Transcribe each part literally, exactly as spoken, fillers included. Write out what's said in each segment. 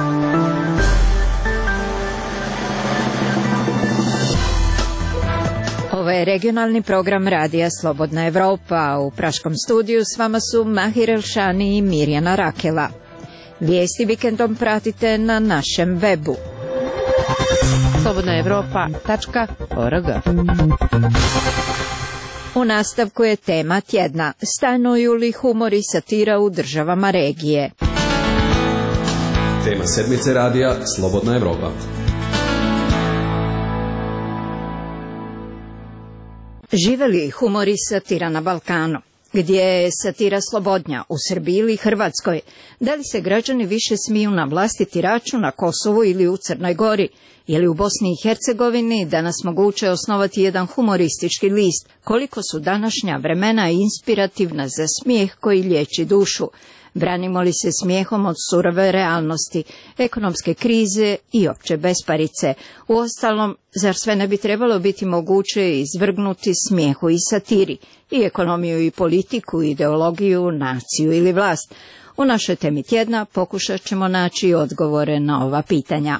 Ovo je regionalni program Radija Slobodna Evropa. U praškom studiju s vama su Mahir Elšani i Mirjana Rakela. Vijesti vikendom pratite na našem webu. slobodna evropa tačka org. U nastavku je tema tjedna. Stanuju li humor i satira u državama regije? Tema sedmice radija Slobodna Evropa. Žive li humor i satira na Balkanu? Gdje je satira slobodnja, u Srbiji ili Hrvatskoj? Da li se građani više smiju na vlastiti račun na Kosovu ili u Crnoj Gori? Je li u Bosni i Hercegovini danas moguće osnovati jedan humoristički list? Koliko su današnja vremena inspirativna za smijeh koji liječi dušu? Branimo li se smijehom od surove realnosti, ekonomske krize i opće besparice? Uostalom, zar sve ne bi trebalo biti moguće izvrgnuti smijehu i satiri, i ekonomiju i politiku, ideologiju, naciju ili vlast? U našoj temi tjedna pokušat ćemo naći odgovore na ova pitanja.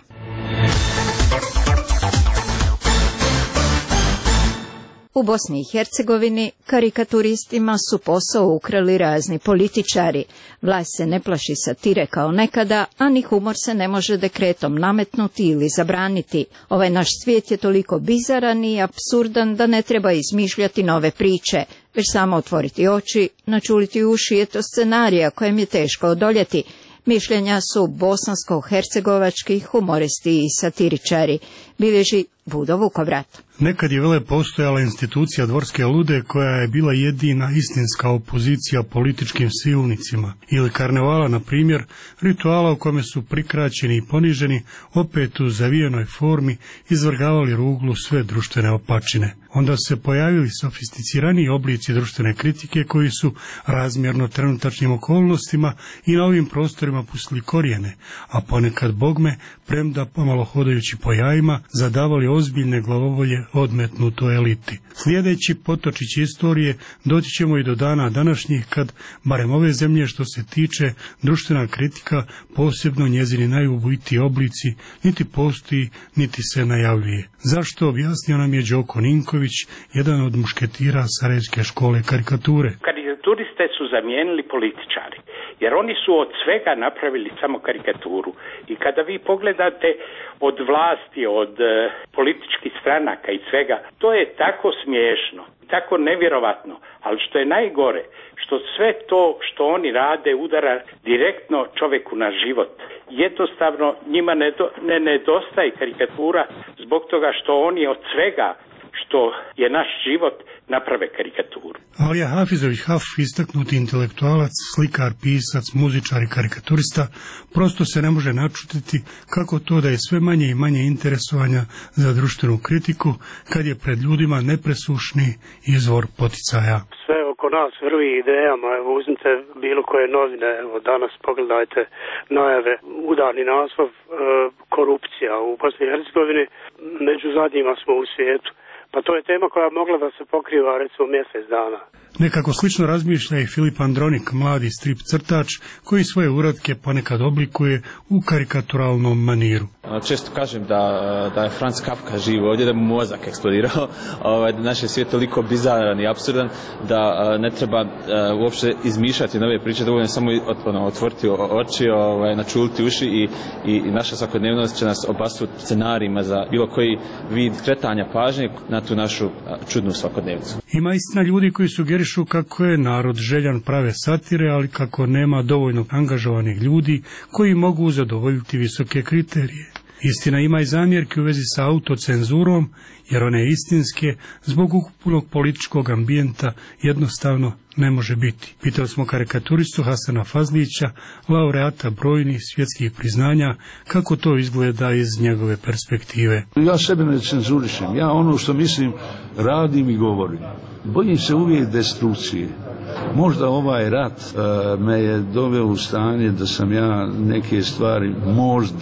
U Bosni i Hercegovini karikaturistima su posao ukrali razni političari. Vlast se ne plaši satire kao nekada, a ni humor se ne može dekretom nametnuti ili zabraniti. Ovaj naš svijet je toliko bizaran i apsurdan da ne treba izmišljati nove priče, već samo otvoriti oči, načuliti uši je to scenarija kojem je teško odoljeti. Mišljenja su bosansko-hercegovački humoristi i satiričari, bilježi Budo Vukovrat. Nekad je vele postojala institucija Dvorske lude koja je bila jedina istinska opozicija političkim silnicima, ili karnevala, na primjer, rituala u kome su prikraćeni i poniženi, opet u zavijenoj formi izvrgavali ruglu sve društvene opačine. Onda se pojavili sofisticiraniji oblici društvene kritike koji su razmjerno trenutačnim okolnostima i na ovim prostorima pustili korijene, a ponekad bogme, premda pomalo hodajući po jajima, zadavali ozbiljne glavovolje odmetnutoj eliti. Sljedeći potočić istorije doći ćemo i do dana današnjih kad, barem ove zemlje što se tiče, društvena kritika, posebno njezini najubojitiji oblici, niti postoji, niti se najavljuje. Zašto, objasnio nam je Đoko Ninković, jedan od mušketira Sarajevske škole karikature. Karikaturiste su zamijenili političari, jer oni su od svega napravili samo karikaturu. I kada vi pogledate od vlasti, od e, političkih stranaka i svega, to je tako smiješno, tako nevjerovatno, ali što je najgore, što sve to što oni rade udara direktno čovjeku na život. Jednostavno njima ne, do, ne nedostaje karikatura zbog toga što oni od svega što je naš život naprave karikaturu. Alija Hafizović Haf, istaknuti intelektualac, slikar, pisac, muzičar i karikaturista, prosto se ne može načutiti kako to da je sve manje i manje interesovanja za društvenu kritiku kad je pred ljudima nepresušni izvor poticaja. Sve oko nas vrvi idejama, evo uzmite bilo koje novine, evo danas pogledajte najave, udarni naslov, e, korupcija u Bosni i Hercegovini, među zadnjima smo u svijetu. Pa to je tema koja mogla da se pokriva recimo mjesec dana. Nekako slično razmišlja i Filip Andronik, mladi strip crtač, koji svoje uratke ponekad oblikuje u karikaturalnom maniru. Često kažem da, da je Franz Kafka živ ovdje, da mu mozak eksplodirao, ovaj, da naš je svijet toliko bizaran i apsurdan da ne treba uopšte izmišljati nove priče, dovoljno samo ono, otvoriti oči, ovaj, načuliti uši i, i, i naša svakodnevnost će nas obasuti scenarijima za bilo koji vid kretanja pažnje na tu našu čudnu svakodnevnicu. Ima istina ljudi koji sugerišu kako je narod željan prave satire, ali kako nema dovoljno angažovanih ljudi koji mogu zadovoljiti visoke kriterije. Istina, ima i zamjerke u vezi sa autocenzurom, jer one istinske, zbog ukupnog političkog ambijenta, jednostavno ne može biti. Pitali smo karikaturistu Hasana Fazlića, laureata brojnih svjetskih priznanja, kako to izgleda iz njegove perspektive. Ja sebe ne cenzurišem, ja ono što mislim radim i govorim. Bojim se uvijek destrukcije. Možda ovaj rat uh, me je doveo u stanje da sam ja neke stvari možda,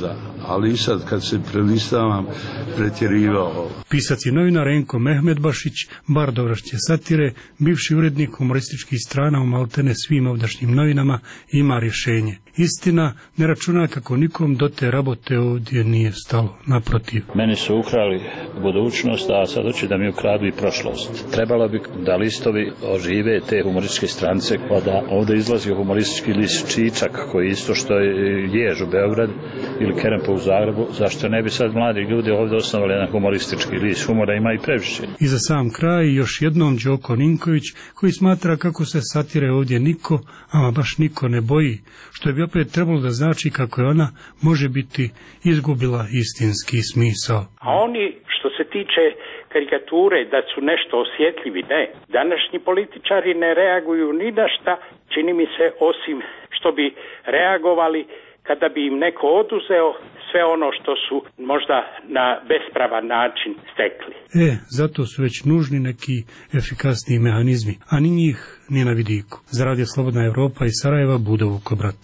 ali i sad kad se prelistavam pretjerivao. Pisac i novinar Enko Mehmedbašić, bar dovršće satire, bivši urednik humorističkih strana u maltene svim ovdašnjim novinama, ima rješenje. Istina, ne računa kako nikom do te rabote ovdje nije stalo, naprotiv. Meni su ukrali budućnost, a sad hoće da mi ukradu i prošlost. Trebalo bi da listovi ožive te humorističke strance, pa da ovdje izlazi humoristički list Čičak, koji isto što je Jež u Beograd ili Kerempo u Zagrebu, zašto ne bi sad mladi ljudi ovdje osnovali jedan humoristički list? Humora ima i previše. I za sam kraj još jednom Đoko Ninković, koji smatra kako se satire ovdje niko, ama baš niko ne boji, što bi opet trebalo da znači kako je ona, može biti, izgubila istinski smisao. A oni, što se tiče karikature, da su nešto osjetljivi, ne. Današnji političari ne reaguju ni na šta, čini mi se, osim što bi reagovali kada bi im neko oduzeo sve ono što su možda na bespravan način stekli. E, zato su već nužni neki efikasniji mehanizmi, a ni njih ni na vidiku. Za Radio Slobodna Evropa iz Sarajeva, Budo Vukobrat.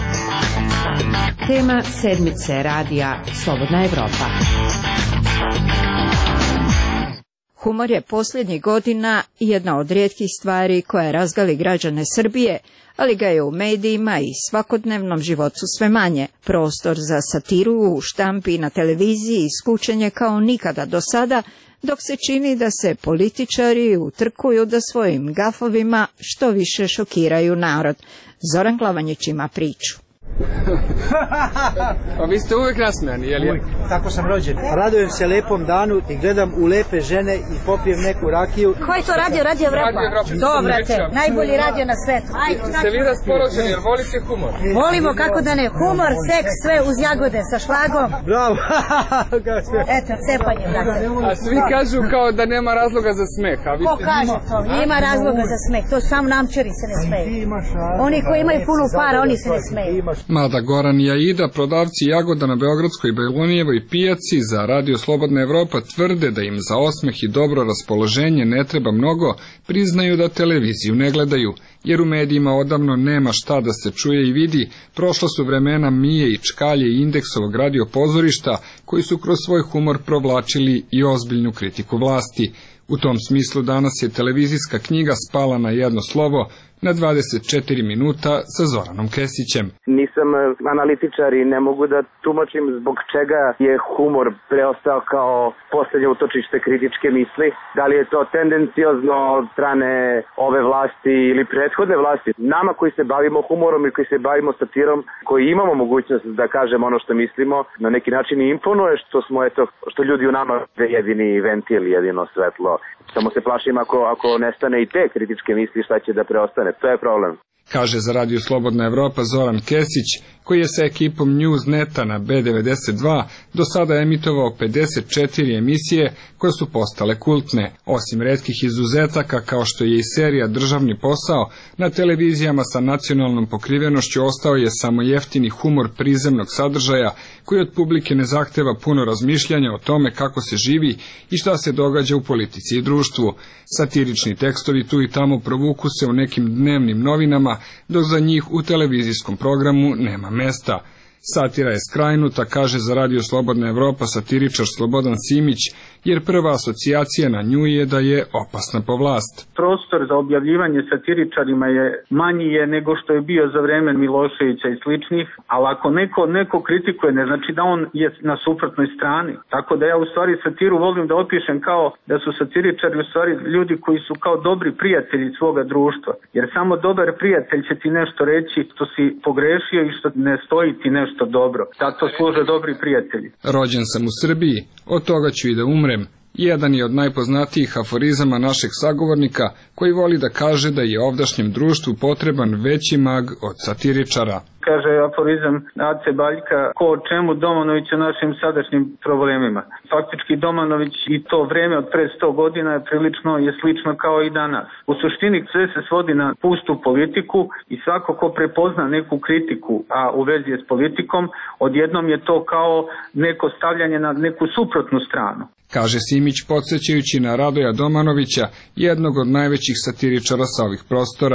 Tema sedmice Radija Slobodna Evropa. Humor je posljednjih godina jedna od rijetkih stvari koja razgali građane Srbije, ali ga je u medijima i svakodnevnom životu sve manje. Prostor za satiru u štampi i na televiziji isključen je kao nikada do sada, dok se čini da se političari utrkuju da svojim gafovima što više šokiraju narod. Zoran Glavanjić ima priču. Pa vi ste uvijek nasmijani, jel je? Uvijek, tako sam rođen. Radujem se lepom danu i gledam u lepe žene i popijem neku rakiju. Ko je to radio? Radio Evropa? Dobrate, najbolji radio na svetu. Ste vi raspoloženi, jer volite humor? Volimo, kako da ne, humor, seks, sve uz jagode sa šlagom. Bravo. Eto, cepanje. A svi kažu kao da nema razloga za smeh. Ko kaže to? Ima razloga za smeh, to sam namčari se ne smeju. Oni koji imaju puno para, oni se ne smeju. Mada Goran i Aida, prodavci jagoda na Beogradskoj Bajlonijevoj pijaci, za Radio Slobodna Evropa tvrde da im za osmeh i dobro raspoloženje ne treba mnogo, priznaju da televiziju ne gledaju, jer u medijima odavno nema šta da se čuje i vidi. Prošla su vremena Mije i Čkalje i Indeksovog radio pozorišta, koji su kroz svoj humor provlačili i ozbiljnu kritiku vlasti. U tom smislu danas je televizijska knjiga spala na jedno slovo, na dvadeset četiri minuta sa Zoranom Kesićem. Nisam analitičar i ne mogu da tumačim zbog čega je humor preostao kao posljednje utočište kritičke misli. Da li je to tendenciozno od strane ove vlasti ili prethodne vlasti. Nama koji se bavimo humorom i koji se bavimo satirom, koji imamo mogućnost da kažemo ono što mislimo, na neki način i imponuje što smo, eto, što ljudi u nama jedini ventil, jedino svetlo. Samo se plašim ako, ako nestane i te kritičke misli, šta će da preostane. To je problem. Kaže za Radio Slobodna Evropa Zoran Kesić, koji je sa ekipom Newsneta na B devedeset dva do sada emitovao pedeset četiri emisije koje su postale kultne. Osim retkih izuzetaka kao što je i serija Državni posao, na televizijama sa nacionalnom pokrivenošću ostao je samo jeftini humor prizemnog sadržaja koji od publike ne zahteva puno razmišljanja o tome kako se živi i šta se događa u politici i društvu. Satirični tekstovi tu i tamo provuku se u nekim dnevnim novinama, dok za njih u televizijskom programu nema mesta. Satira je skrajnuta, kaže za Radio Slobodna Evropa satiričar Slobodan Simić, jer prva asocijacija na nju je da je opasna po vlast. Prostor za objavljivanje satiričarima je manji je nego što je bio za vreme Miloševića i sličnih, ali ako neko, neko kritikuje, ne znači da on je na suprotnoj strani. Tako da ja u stvari satiru volim da opišem kao da su satiričari u stvari ljudi koji su kao dobri prijatelji svoga društva. Jer samo dobar prijatelj će ti nešto reći što si pogrešio i što ne stoji ti nešto dobro. Zato služe dobri prijatelji. Rođen sam u Srbiji, od toga ću i da umrem. Jedan je od najpoznatijih aforizama našeg sagovornika, koji voli da kaže da je ovdašnjem društvu potreban veći mag od satiričara. Kaže aforizam Ace Baljka, ko o čemu, Domanović o našim sadašnjim problemima. Faktički Domanović i to vreme od pre sto godina je prilično je slično kao i danas. U suštini sve se svodi na pustu politiku i svako ko prepozna neku kritiku, a u vezi je s politikom, odjednom je to kao neko stavljanje na neku suprotnu stranu. Kaže Simić podsjećajući na Radoja Domanovića, jednog od najvećih satiričara sa ovih prostora.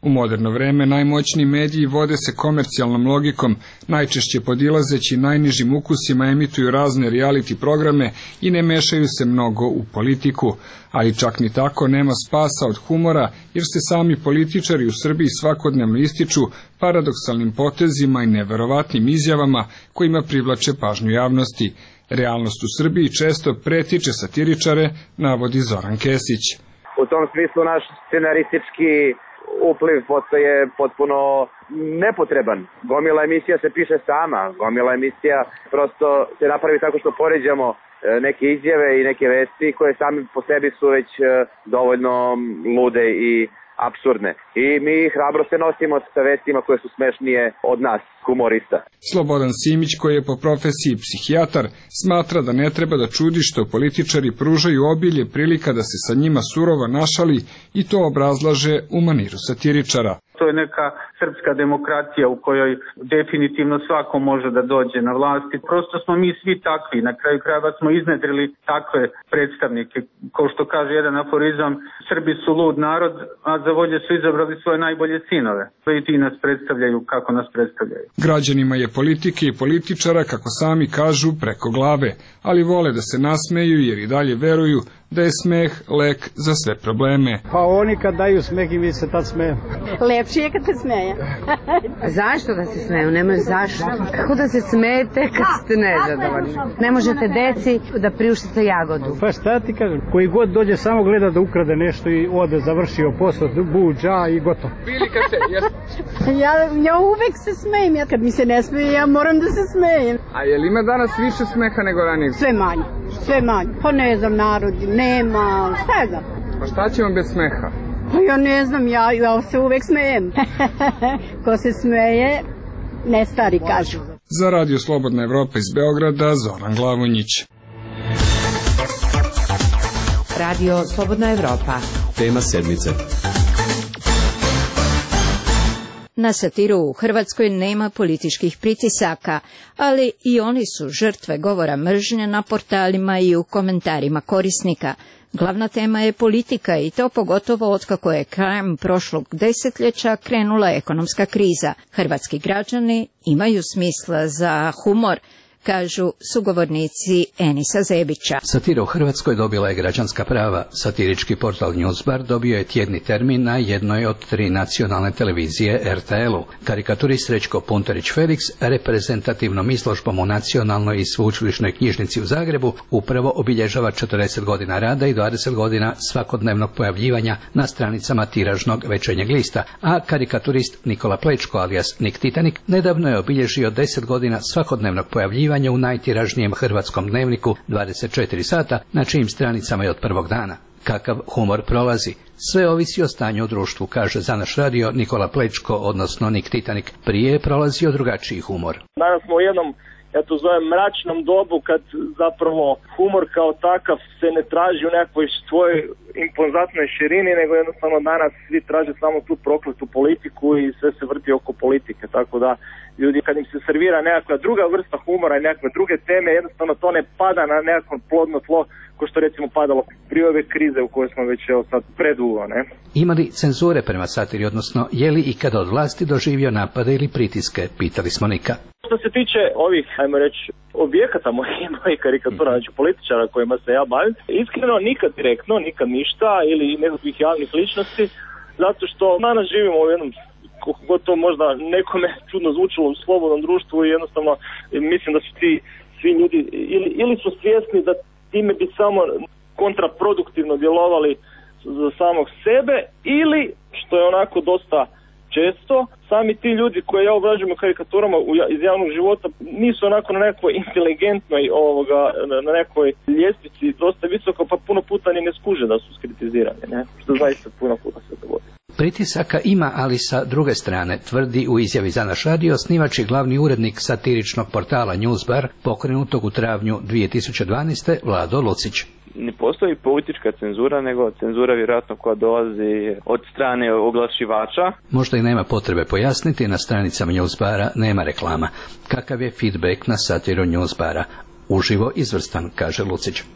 U moderno vreme najmoćniji mediji vode se komercijalnom logikom, najčešće podilazeći najnižim ukusima emituju razne reality programe i ne mešaju se mnogo u politiku, ali čak ni tako nema spasa od humora, jer se sami političari u Srbiji svakodnevno ističu paradoksalnim potezima i neverovatnim izjavama kojima privlače pažnju javnosti. Realnost u Srbiji često pretiče satiričare, navodi Zoran Kesić. U tom smislu naš scenaristički upliv postaje potpuno nepotreban. Gomila emisija se piše sama, gomila emisija prosto se napravi tako što poređamo neke izjave i neke vesti koje sami po sebi su već dovoljno lude i apsurdne. I mi hrabro se nosimo sa vestima koje su smešnije od nas, humorista. Slobodan Simić, koji je po profesiji psihijatar, smatra da ne treba da čudi što političari pružaju obilje prilika da se sa njima surovo našali i to obrazlaže u maniru satiričara. To je neka srpska demokratija u kojoj definitivno svako može da dođe na vlast i prosto smo mi svi takvi. Na kraju krajeva smo iznedrili takve predstavnike. Kao što kaže jedan aforizam, Srbi su lud narod, a za volje su izabrali svoje najbolje sinove. I ti nas predstavljaju kako nas predstavljaju. Građanima je politike i političara, kako sami kažu, preko glave, ali vole da se nasmeju jer i dalje veruju da je smeh lek za sve probleme. Pa oni kad daju smeh i mi se tad smeju. Lepše je kad se smeje. Zašto da se smeju? Nemoj zašto. Kako da se smejete kad ste nezadovoljni? Ne možete deci da priuštite jagodu. Pa šta ti kažem? Koji god dođe samo gleda da ukrade nešto i ode, završio posao, buđa i gotovo. ja, ja uvek se smejem. Ja kad mi se ne smeje, ja moram da se smejem. A je li ima danas više smeha nego ranije? Sve manje. Sve manje. Pa ne znam, narod nema, šta je znam. Pa šta ćemo bez smeha? Pa ja ne znam, ja, ja se uvek smejem. Ko se smeje, ne stari kažu. Za Radio Slobodna Evropa iz Beograda, Zoran Glavonjić. Radio Slobodna Evropa. Tema sedmice. Na satiru u Hrvatskoj nema političkih pritisaka, ali i oni su žrtve govora mržnje na portalima i u komentarima korisnika. Glavna tema je politika i to pogotovo otkako je krajem prošlog desetljeća krenula ekonomska kriza. Hrvatski građani imaju smisla za humor, kažu sugovornici Enisa Zebića. Satira u Hrvatskoj dobila je građanska prava. Satirički portal Newsbar dobio je tjedni termin na jednoj od tri nacionalne televizije R T L-u. Karikaturist Srećko Punterić-Felix reprezentativnom izložbom u Nacionalnoj i sveučilišnoj knjižnici u Zagrebu upravo obilježava četrdeset godina rada i dvadeset godina svakodnevnog pojavljivanja na stranicama tiražnog Večernjeg lista, a karikaturist Nikola Plečko alias Nik Titanik nedavno je obilježio deset godina svakodnevnog pojavljivanja u najtiražnijem hrvatskom dnevniku dvadeset četiri sata, na čijim stranicama je od prvog dana. Kakav humor prolazi? Sve ovisi o stanju u društvu, kaže za naš radio Nikola Plečko, odnosno Nik Titanik. Prije je prolazio drugačiji humor. Danas smo u jednom, ja to zovem, mračnom dobu kad zapravo humor kao takav se ne traži u nekoj svojoj impozantnoj širini, nego jednostavno danas svi traže samo tu prokletu politiku i sve se vrti oko politike, tako da ljudi kad im se servira nekakva druga vrsta humora i nekakve druge teme, jednostavno to ne pada na nekakvo plodno tlo ko što recimo padalo prije ove krize u kojoj smo već evo sad predugo, ne? Ima li cenzure prema satiri, odnosno je li ikada od vlasti doživio napade ili pritiske, pitali smo Nika. Što se tiče ovih, ajmo reći, objekata mojih, mojih karikatura, znači političara kojima se ja bavim, iskreno nikad direktno, nikad ništa ili nekakvih javnih ličnosti, zato što danas živimo u jednom, kako to možda nekome čudno zvučilo, u slobodnom društvu i jednostavno mislim da su ti svi ljudi ili, ili su svjesni da time bi samo kontraproduktivno djelovali za samog sebe ili, što je onako dosta često, sami ti ljudi koje ja obrađujem u karikaturama iz javnog života nisu onako na nekoj inteligentnoj ovoga, na nekoj ljestvici dosta visoko, pa puno puta ni ne skuže da su skritizirani, ne? Što zaista puno puta se dogodi. Pritisaka ima, ali sa druge strane, tvrdi u izjavi za naš radio snivač i glavni urednik satiričnog portala Newsbar, pokrenutog u travnju dvije tisuće dvanaeste. Vlado Lucić. Ne postoji politička cenzura, nego cenzura vjerojatno koja dolazi od strane oglašivača. Možda i nema potrebe pojasniti, na stranicama Newsbara nema reklama. Kakav je feedback na satiru Newsbara? Uživo izvrstan, kaže Lucić.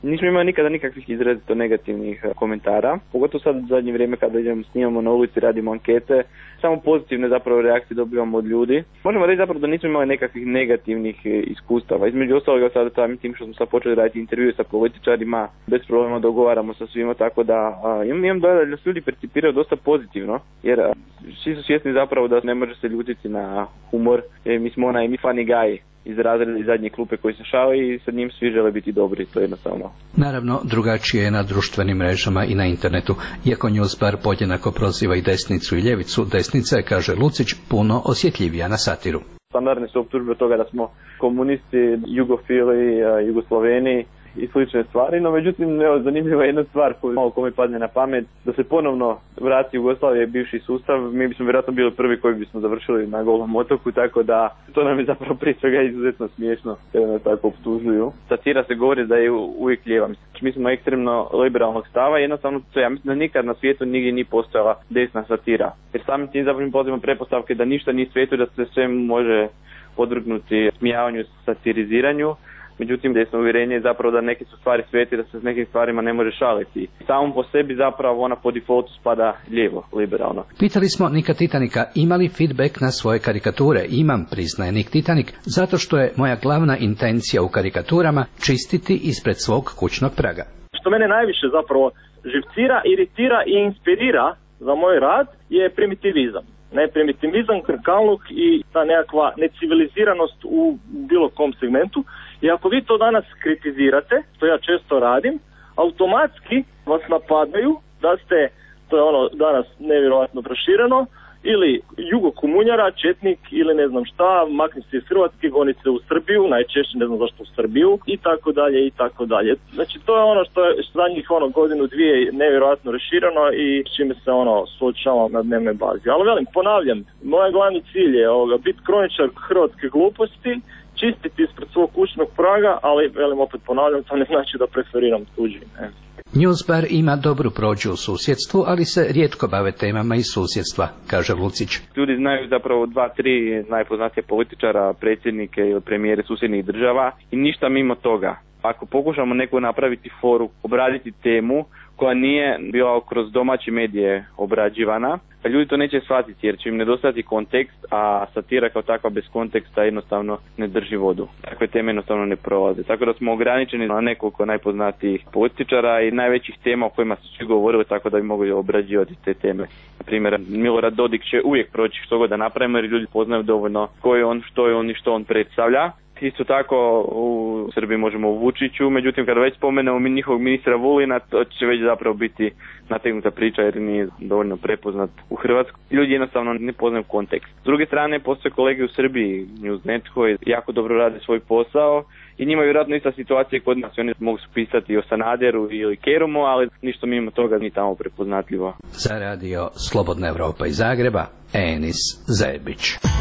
Nismo imali nikada nikakvih izrazito negativnih komentara, pogotovo sad u zadnje vrijeme kada idemo, snimamo na ulici, radimo ankete, samo pozitivne zapravo reakcije dobivamo od ljudi. Možemo reći zapravo da nismo imali nekakvih negativnih iskustava. Između ostaloga sada samim tim što smo sad počeli raditi intervjue sa političarima, bez problema dogovaramo sa svima, tako da a, imam, imam dojam da se ljudi percipiraju dosta pozitivno, jer a, svi su svjesni zapravo da ne može se ljutiti na humor, jer mi smo onaj mi funny guy iz razreda iz zadnje klupe koji se šali i sa njim svi žele biti dobri, to je jednostavno. Naravno, drugačije je na društvenim mrežama i na internetu. Iako Newsbar podjednako proziva i desnicu i ljevicu, desnica je, kaže Lucić, puno osjetljivija na satiru. Standardne su optužbe od toga da smo komunisti, jugofili, jugosloveni i slične stvari, no međutim, evo, zanimljiva je jedna stvar koju malo kome padne na pamet, da se ponovno vrati Jugoslavije bivši sustav, mi bismo vjerojatno bili prvi koji bismo završili na Golom otoku, tako da to nam je zapravo prije svega izuzetno smiješno, kada nas tako optužuju. Satira se govori da je uvijek lijeva. Mi smo ekstremno liberalnog stava i jednostavno to ja mislim da nikad na svijetu nigdje nije postojala desna satira. Jer samim tim zapravo pozivamo pretpostavke da ništa nije svijetu, da se sve može podvrgnuti smijavanju, satiriziranju. Međutim, desno uvjerenje je zapravo da neke su stvari svijete, da se s nekim stvarima ne može šaliti. Samo po sebi zapravo ona po defaultu spada lijevo, liberalno. Pitali smo Nika Titanika ima li feedback na svoje karikature. Imam, priznaje Nik Titanik, zato što je moja glavna intencija u karikaturama čistiti ispred svog kućnog praga. Što mene najviše zapravo živcira, iritira i inspirira za moj rad je primitivizam. Ne, primitivizam, krkaluk i ta nekakva neciviliziranost u bilo kom segmentu. I ako vi to danas kritizirate, što ja često radim, automatski vas napadaju da ste, to je ono danas nevjerojatno prošireno, ili jugokomunjara, četnik ili ne znam šta, makni se iz Hrvatske, goni se u Srbiju, najčešće ne znam zašto u Srbiju i tako dalje i tako dalje. Znači to je ono što je zadnjih ono godinu dvije nevjerojatno rašireno i s čime se ono suočavam na dnevnoj bazi. Ali velim, ponavljam, moj glavni cilj je ovoga, biti kroničar hrvatske gluposti, čistiti ispred svog kućnog praga, ali velim opet ponavljam, to ne znači da preferiram tuđi. Ne. Newsbar ima dobru prođu u susjedstvu, ali se rijetko bave temama iz susjedstva, kaže Lucić. Ljudi znaju zapravo dva, tri najpoznatije političara, predsjednike ili premijere susjednih država i ništa mimo toga. Ako pokušamo neko napraviti foru, obraditi temu koja nije bila kroz domaće medije obrađivana, ljudi to neće shvatiti jer će im nedostati kontekst, a satira kao takva bez konteksta jednostavno ne drži vodu. Takve teme jednostavno ne prolaze. Tako da smo ograničeni na nekoliko najpoznatijih političara i najvećih tema o kojima su svi govorili, tako da bi mogli obrađivati te teme. Na primjer, Milorad Dodik će uvijek proći što god da napravimo jer ljudi poznaju dovoljno ko je on, što je on i što on predstavlja. Isto tako u Srbiji možemo u Vučiću, međutim kada već spomenemo mi njihovog ministra Vulina, to će već zapravo biti nategnuta priča jer nije dovoljno prepoznat u Hrvatskoj. Ljudi jednostavno ne poznaju kontekst. S druge strane, postoje kolege u Srbiji, Newsnet, koji jako dobro rade svoj posao i njima je vjerojatno ista situacija kod nas. Oni mogu pisati o Sanaderu ili Kerumu, ali ništa mimo toga nije tamo prepoznatljivo. Za radio Slobodna Evropa iz Zagreba, Enis Zebić.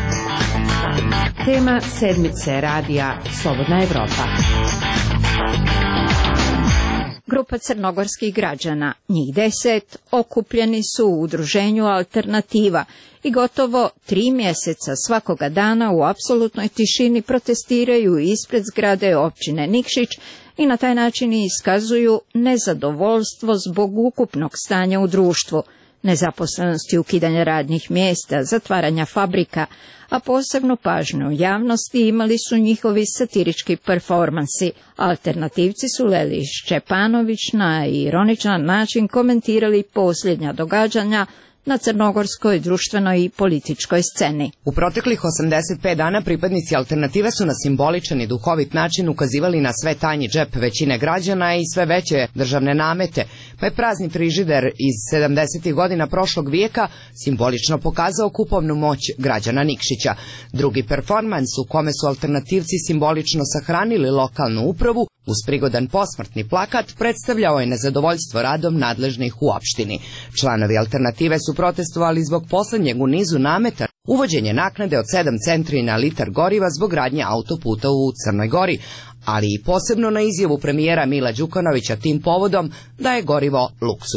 Tema sedmice radija Slobodna Evropa. Grupa crnogorskih građana, njih deset, okupljeni su u udruženju Alternativa i gotovo tri mjeseca svakoga dana u apsolutnoj tišini protestiraju ispred zgrade općine Nikšić i na taj način iskazuju nezadovoljstvo zbog ukupnog stanja u društvu, nezaposlenosti, ukidanja radnih mjesta, zatvaranja fabrika, a posebnu pažnju javnosti imali su njihovi satirički performansi. Alternativci su Leli Šćepanović na ironičan način komentirali posljednja događanja na crnogorskoj društvenoj i političkoj sceni. U proteklih osamdeset pet dana pripadnici Alternative su na simboličan i duhovit način ukazivali na sve tanji džep većine građana i sve veće državne namete, pa je prazni frižider iz sedamdesetih godina prošlog vijeka simbolično pokazao kupovnu moć građana Nikšića. Drugi performans u kome su alternativci simbolično sahranili lokalnu upravu uz prigodan posmrtni plakat predstavljao je nezadovoljstvo radom nadležnih u opštini. Članovi Alternative su protestovali zbog poslednjeg u nizu nameta uvođenje naknade od sedam centri na litar goriva zbog gradnje autoputa u Crnoj Gori, ali i posebno na izjavu premijera Mila Đukanovića tim povodom da je gorivo luksus.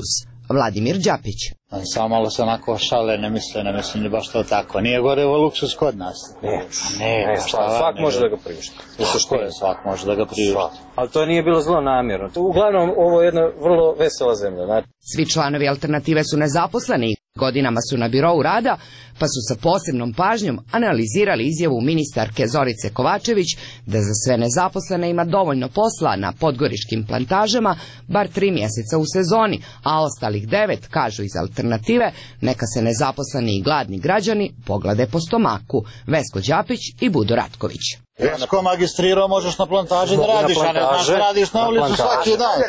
Vladimir Đapić. Samo malo se onako šale, ne misle, ne mislim ni baš to tako. Nije gore ovo luksus kod nas. Ne, ne, ne svak može da ga priušti. Što je, svak može da ga priušti. Ali to nije bilo zlo namjerno. Uglavnom, ovo je jedna vrlo vesela zemlja. Znači. Svi članovi Alternative su nezaposleni, godinama su na birou rada, pa su sa posebnom pažnjom analizirali izjavu ministarke Zorice Kovačević da za sve nezaposlene ima dovoljno posla na podgoriškim plantažama, bar tri mjeseca u sezoni, a ostalih devet, kažu iz Alternative, neka se nezaposleni i gladni građani poglede po stomaku. Vesko Đapić i Budo Ratković. Vesko magistrirao, možeš na plantaži da radiš, a ne znaš da radiš na ulicu svaki dan.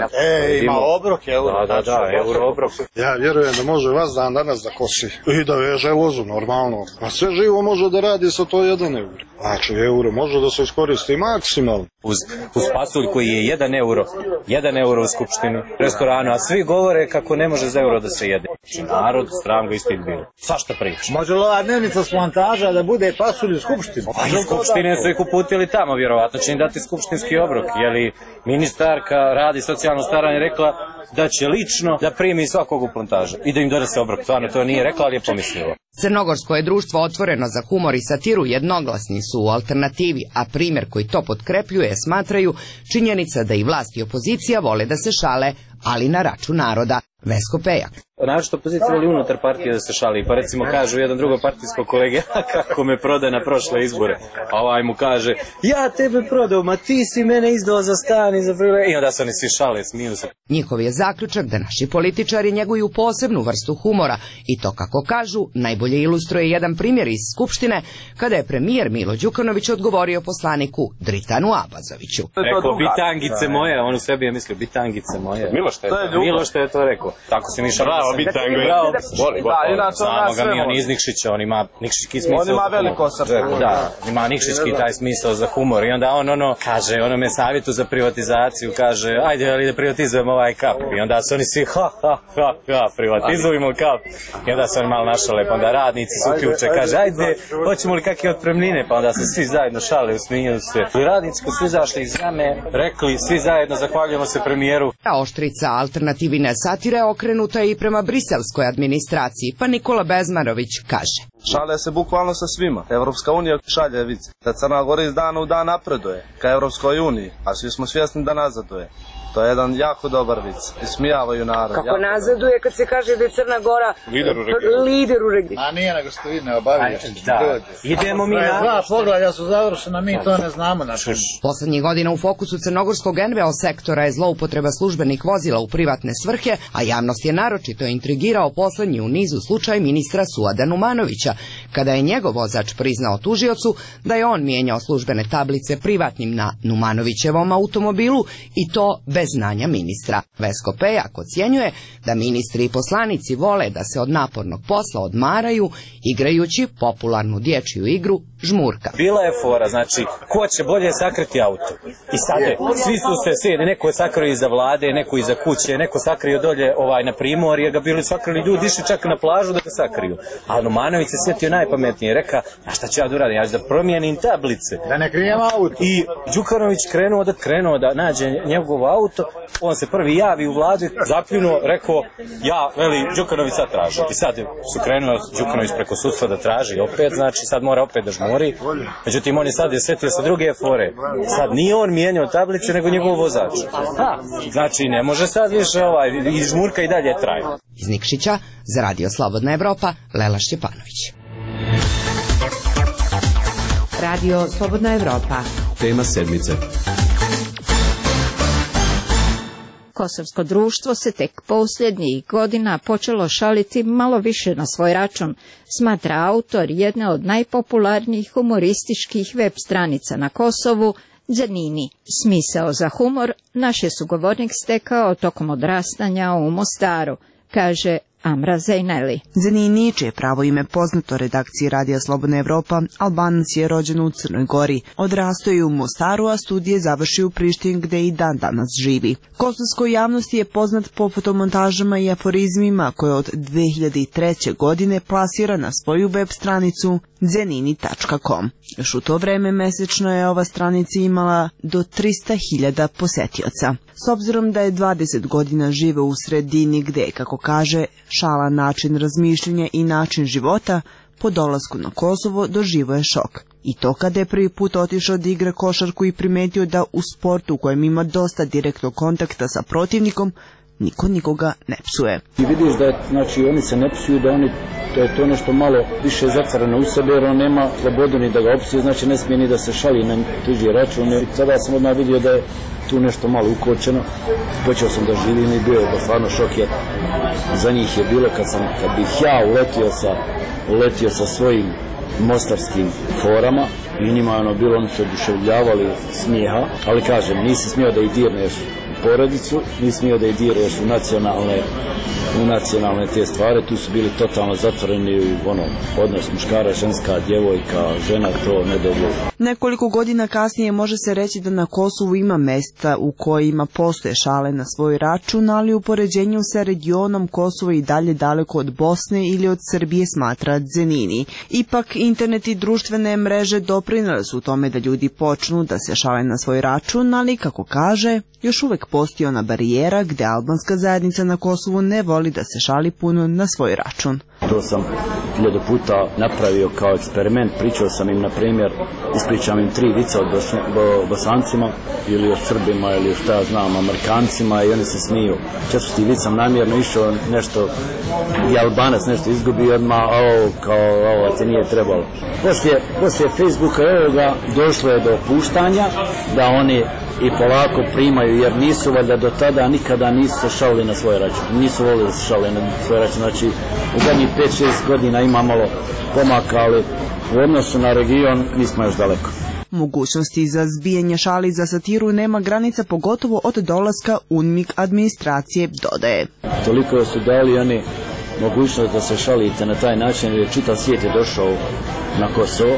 E, ima obrok, euro. Da, da, da, euro obrok. Ja vjerujem da može vas dan danas da kosi i da veže lozu, normalno. A sve živo može da radi sa to jedan euro. Znači, euro može da se iskoristi maksimalno. Uz, uz pasulj koji je jedan euro, jedan euro u skupštini, restoranu, a svi govore kako ne može za euro da se jede. Znači, narod, strango istih bilo. Svašta priča. Može li ova dnevnica s plantaža da bude pasulj u skupštini? Pa iz skupštine su ih uputili tamo, vjerovatno će im dati skupštinski obrok. Je li ministarka radi socijalno staranje rekla da će lično da primi svakog u plantaža i da im donese obrok. Stvarno to nije rekla, ali je pomislila. Crnogorsko je društvo otvoreno za humor i satiru, jednoglasni su u Alternativi, a primjer koji to potkrepljuje smatraju činjenica da i vlast i opozicija vole da se šale, ali na račun naroda. Vesko Pejak. Našto opozicija voli unutar partije da se šali, pa recimo kažu jedan drugo partijsko kolege kako me proda na prošle izbore, a ovaj mu kaže ja tebe prodao, ma ti si mene izdao za stan i za prve, i onda se oni svi šale, smiju se. Njihov je zaključak da naši političari njeguju posebnu vrstu humora i to, kako kažu, najbolje ilustruje jedan primjer iz Skupštine kada je premijer Milo Đukanović odgovorio poslaniku Dritanu Abazoviću. Rekao, bitangice moje, on u sebi je mislio bitangice moje. Milo što je to, Milo što je to rekao. Tako se mi šalimo. Bravo, bitango. Bravo, znamo ga mi, on iz Nikšića, on ima nikšićki smisao. On ima veliko srce. Da, ima nikšićki taj smisao za humor i onda on ono kaže, ono me savjetu za privatizaciju, kaže, ajde ali da privatizujemo ovaj kap. I onda su oni svi ha ha ha ha, privatizujemo kap. I onda se oni malo našale, pa onda radnici su uključe, kaže, ajde, hoćemo li kakve otpremnine, pa onda se svi zajedno šale, usmiju se. I radnici koji su izašli iz jame, rekli svi zajedno zahvaljujemo se premijeru. A oštrica Alternativine satire okrenuta je i prema briselskoj administraciji, pa Nikola Bezmarović kaže. Šale se bukvalno sa svima. Evropska unija šalje vic da Crna Gora iz dana u dan napreduje ka Evropskoj uniji, a svi smo svjesni da nazaduje. To je jedan jako dobar vic. Ismijavaju narod. Kako nazaduje kad se kaže da je Crna Gora lider u regionu. Lider u regionu. A nije nego što vi ne obavljate. Da. Idemo mi na... Dva poglavlja su završena, mi to ne znamo. Poslednjih godina u fokusu crnogorskog en ve o sektora je zloupotreba službenih vozila u privatne svrhe, a javnost je naročito intrigirao poslednji u nizu slučaj ministra Suada Numanovića, kada je njegov vozač priznao tužiocu da je on mijenjao službene tablice privatnim na Numanovićevom automobilu i to bez znanja ministra. Vesko Pejak ocjenjuje da ministri i poslanici vole da se od napornog posla odmaraju igrajući popularnu dječju igru žmurka. Bila je fora, znači, ko će bolje sakriti auto? I sad je, svi su se sjedi, neko je sakrio iza vlade, neko iza kuće, neko sakrio dolje ovaj, na primorje, ga bili sakrili ljudi, išli čak na plažu da ga sakriju. A Numanović se sjetio najpametnije, reka, a šta ću ja da uradim, ja ću da promijenim tablice. Da ne krijem auto. I Đukanović krenuo da, krenuo da nađe njegov auto, on se prvi javi u vladu, zapljunuo, rekao, ja, veli, Đukanović sad traži. I sad su krenuo Đukanović preko sudstva da traži opet, znači sad mora opet da žmuri. Međutim, on je sad je sjetio sa druge fore. Sad nije on mijenjao tablice, nego njegov vozač. Ha, znači ne može sad više ovaj, i žmurka i dalje traje. Iz Nikšića, za Radio Slobodna Evropa, Lela Šćepanović. Radio Slobodna Evropa. Tema sedmice. Kosovsko društvo se tek posljednjih godina počelo šaliti malo više na svoj račun, smatra autor jedne od najpopularnijih humorističkih web stranica na Kosovu, Zanini. Smisao za humor naš je sugovornik stekao tokom odrastanja u Mostaru, kaže Amra Zejneli. Zenini, čije pravo ime poznato redakciji Radija Slobodna Evropa, Albanac je rođen u Crnoj Gori. Odrastao je u Mostaru, a studije završio u Prištini gde i dan danas živi. Kosovskoj javnosti je poznat po fotomontažama i aforizmima koje od dve hiljade treće. godine plasira na svoju web stranicu zenini tačka com. Još u to vreme mesečno je ova stranica imala do trista hiljada posetioca. S obzirom da je dvadeset godina žive u sredini gde, kako kaže, šala način razmišljanja i način života, po dolasku na Kosovo doživio je šok. I to kada je prvi put otišao da igra košarku i primetio da u sportu u kojem ima dosta direktnog kontakta sa protivnikom, niko nikoga ne psuje. I vidiš da, znači, oni se ne psuju, da oni, to je to nešto malo više zatvoreno u sebe, jer on nema slobodu ni da ga opsuje, znači ne smije ni da se šali na tuđi račun. Sada sam odmah vidio da je tu nešto malo ukočeno. Počeo sam da živim i bio je stvarno šok, jer za njih je bilo kad sam, kad bih ja uletio sa, uletio sa svojim mostarskim forama i njima ono bilo, oni se oduševljavali smijeha, ali kažem, nisi smio da ih dirneš porodicu, nisi smio da ih dirneš u nacionalne u nacionalne te stvari, tu su bili totalno zatvoreni u ono, odnos muškara, ženska, djevojka, žena, to ne dobro. Nekoliko godina kasnije može se reći da na Kosovu ima mesta u kojima postoje šale na svoj račun, ali u poređenju sa regionom Kosovo i dalje daleko od Bosne ili od Srbije, smatra Zenini. Ipak, internet i društvene mreže doprinele su tome da ljudi počnu da se šale na svoj račun, ali, kako kaže, još uvek postoji ona barijera gde albanska zajednica na Kosovu ne voli da se šali puno na svoj račun. To sam hiljadu puta napravio kao eksperiment, pričao sam im, na primjer, ispričam im tri vica o Bosancima ili o Srbima ili šta ja znam, Amerikancima, i oni se smiju. Četvrti vic sam namjerno išao nešto, i Albanac nešto izgubi odmah, ovo, kao, ovo ti nije trebalo. Poslije, poslije Facebooka i ovoga došlo je do opuštanja da oni i polako primaju, jer nisu valjda do tada nikada nisu se šalili na svoj račun, nisu volili da se šalili na svoj račun, znači u zadnjih pet šest godina ima malo pomaka, ali u odnosu na region nismo još daleko. Mogućnosti za zbijanje šali za satiru nema granica, pogotovo od dolaska UNMIK administracije, dodaje. Toliko su dali oni mogućnost da se šalite na taj način, jer čitav svijet je došao na Kosovo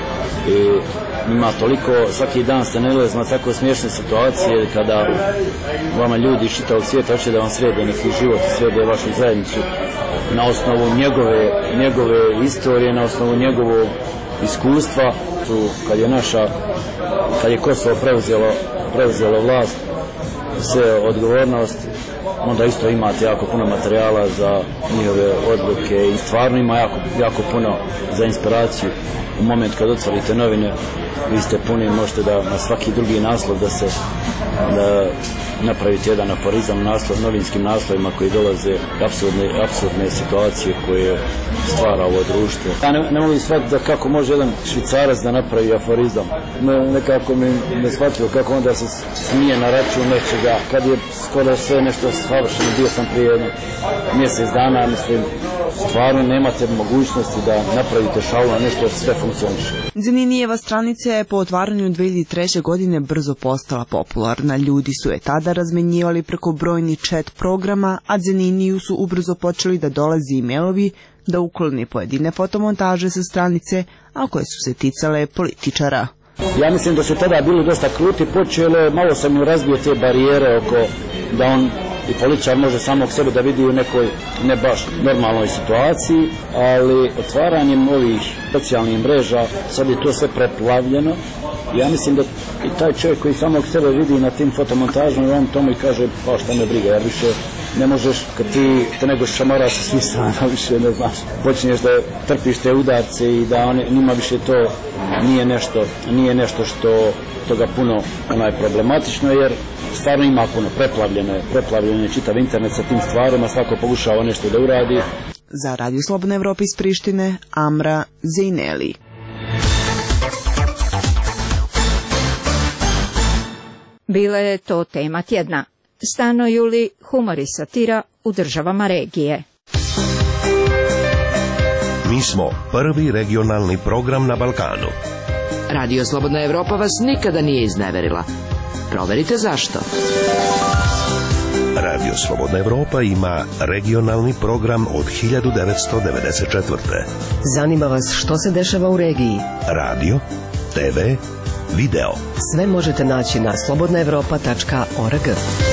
i ima toliko, svaki dan ste nailazili na tako smiješne situacije kada vama ljudi iz čitavog svijeta hoće da vam srede neki život, srede vašu zajednicu na osnovu njegove, njegove istorije, na osnovu njegovog iskustva. Tu, kad je naša, kad je Kosovo preuzelo, preuzelo vlast, sve odgovornost, onda isto imate jako puno materijala za njihove odluke i stvarno ima jako, jako puno za inspiraciju. U moment kad otvorite novine, vi ste puni, možete da na svaki drugi naslov da se da napravite jedan aforizam naslov, novinskim naslovima koji dolaze apsurdne, apsurdne situacije koje stvara ovo društvo. Ja ne, ne mogu shvatiti da kako može jedan Švicarac da napravi aforizam. Ne, nekako mi ne shvatilo kako onda se smije na račun nečega, kad je skoro sve nešto savršeno. Bio sam prije jedno mjesec dana, mislim, stvarno nemate mogućnosti da napravite šalu na nešto, sve funkcioniše. Zeninijeva stranica je po otvaranju dve hiljade treće. godine brzo postala popularna. Ljudi su je tada razmenjivali preko brojnih chat programa, a Zeniniju su ubrzo počeli da dolazi e-mailovi da ukloni pojedine fotomontaže sa stranice, a koje su se ticale političara. Ja mislim da su tada bili dosta kruti, počelo, malo sam im razbio te barijere oko da on i političar može samog sebe da vidi u nekoj ne baš normalnoj situaciji, ali otvaranjem ovih socijalnih mreža sad je to sve preplavljeno. Ja mislim da i taj čovjek koji samog sebe vidi na tim fotomontažama, on tomu i kaže, pa šta me briga, jer više ne možeš, kad ti te nego šamara sa svih strana, više ne znaš, počinješ da trpiš te udarce i da one, njima više to nije nešto, nije nešto što toga puno onaj problematično, jer stvarno ima puno, preplavljeno je, preplavljeno je čitav internet sa tim stvarima, svako pokušava nešto da uradi. Za Radio Slobodna Evropa iz Prištine, Amra Zejneli. Bila je to tema tjedna. Stanuju li humor i satira u državama regije? Mi smo prvi regionalni program na Balkanu. Radio Slobodna Evropa vas nikada nije izneverila. Proverite zašto. Radio Slobodna Evropa ima regionalni program od hiljadu devetsto devedeset četvrte. Zanima vas što se dešava u regiji? Radio, te ve, video. Sve možete naći na slobodna evropa tačka org.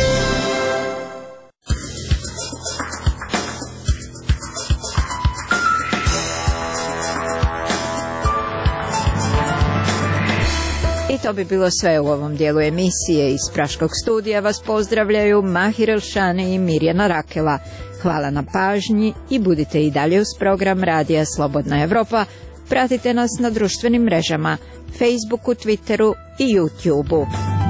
I to bi bilo sve u ovom dijelu emisije. Iz Praškog studija vas pozdravljaju Mahir Elšani i Mirjana Rakela. Hvala na pažnji i budite i dalje uz program Radija Slobodna Evropa. Pratite nas na društvenim mrežama, Facebooku, Twitteru i YouTubeu.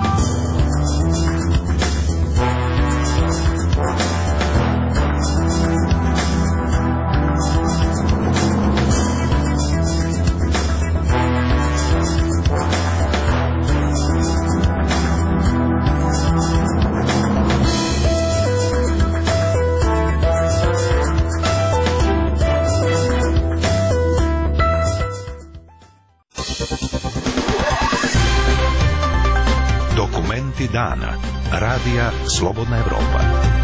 Dana. Radija Slobodna Evropa.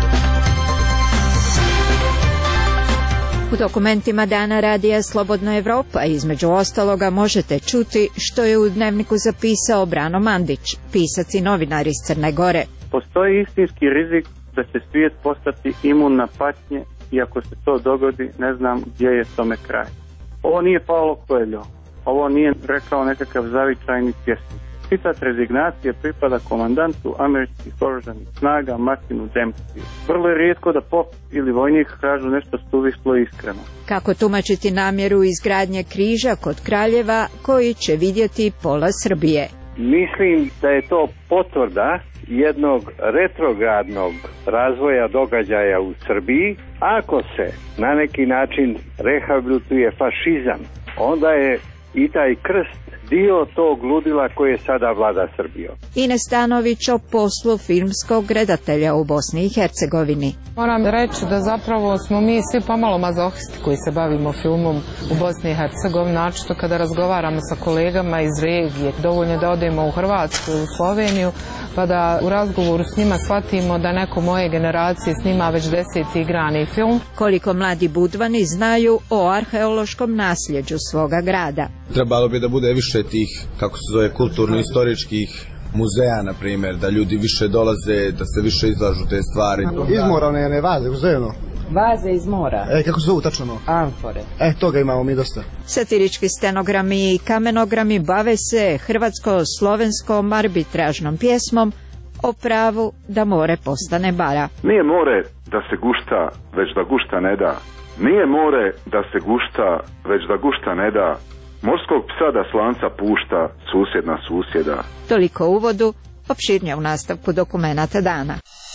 U dokumentima Dana Radija Slobodna Evropa između ostaloga možete čuti što je u dnevniku zapisao Brano Mandić, pisac i novinar iz Crne Gore. Postoji istinski rizik da će svijet postati imun na patnje i ako se to dogodi, ne znam gdje je tome kraj. Ovo nije Paulo Coelho, ovo nije rekao nekakav zavičajni pjesnik. Citat rezignacije pripada komandantu američkih oružanih snaga Martinu Dempsey. Vrlo je rijetko da pop ili vojnik kažu nešto suvislo i iskreno. Kako tumačiti namjeru izgradnje križa kod Kraljeva koji će vidjeti pola Srbije? Mislim da je to potvrda jednog retrogradnog razvoja događaja u Srbiji. Ako se na neki način rehabilituje fašizam, onda je i taj krst dio tog ludila koje sada vlada Srbijom. Ines Stanović o poslu filmskog redatelja u Bosni i Hercegovini. Moram reći da zapravo smo mi svi pomalo mazohisti koji se bavimo filmom u Bosni i Hercegovini, načisto kada razgovaramo sa kolegama iz regije. Dovoljno da odemo u Hrvatsku ili u Sloveniju, pa da u razgovoru s njima shvatimo da neko moje generacije snima već deseti igrani film. Koliko mladi Budvani znaju o arheološkom nasljeđu svoga grada. Trebalo bi da bude više tih, kako se zove, kulturno-istoričkih muzeja, na primjer, da ljudi više dolaze, da se više izlažu te stvari. Izmora one, one vaze, uzajeno. Vaze iz mora. E, kako se zovu tačno? Amfore. E, toga imamo mi dosta. Satirički stenogrami i kamenogrami bave se hrvatsko-slovenskom arbitražnom pjesmom o pravu da more postane bara. Nije more da se gušta, već da gušta ne da. Nije more da se gušta, već da gušta ne da. Morskog psa da slanca pušta, susjedna susjeda. Toliko u uvodu, opširnije u nastavku dokumenata dana.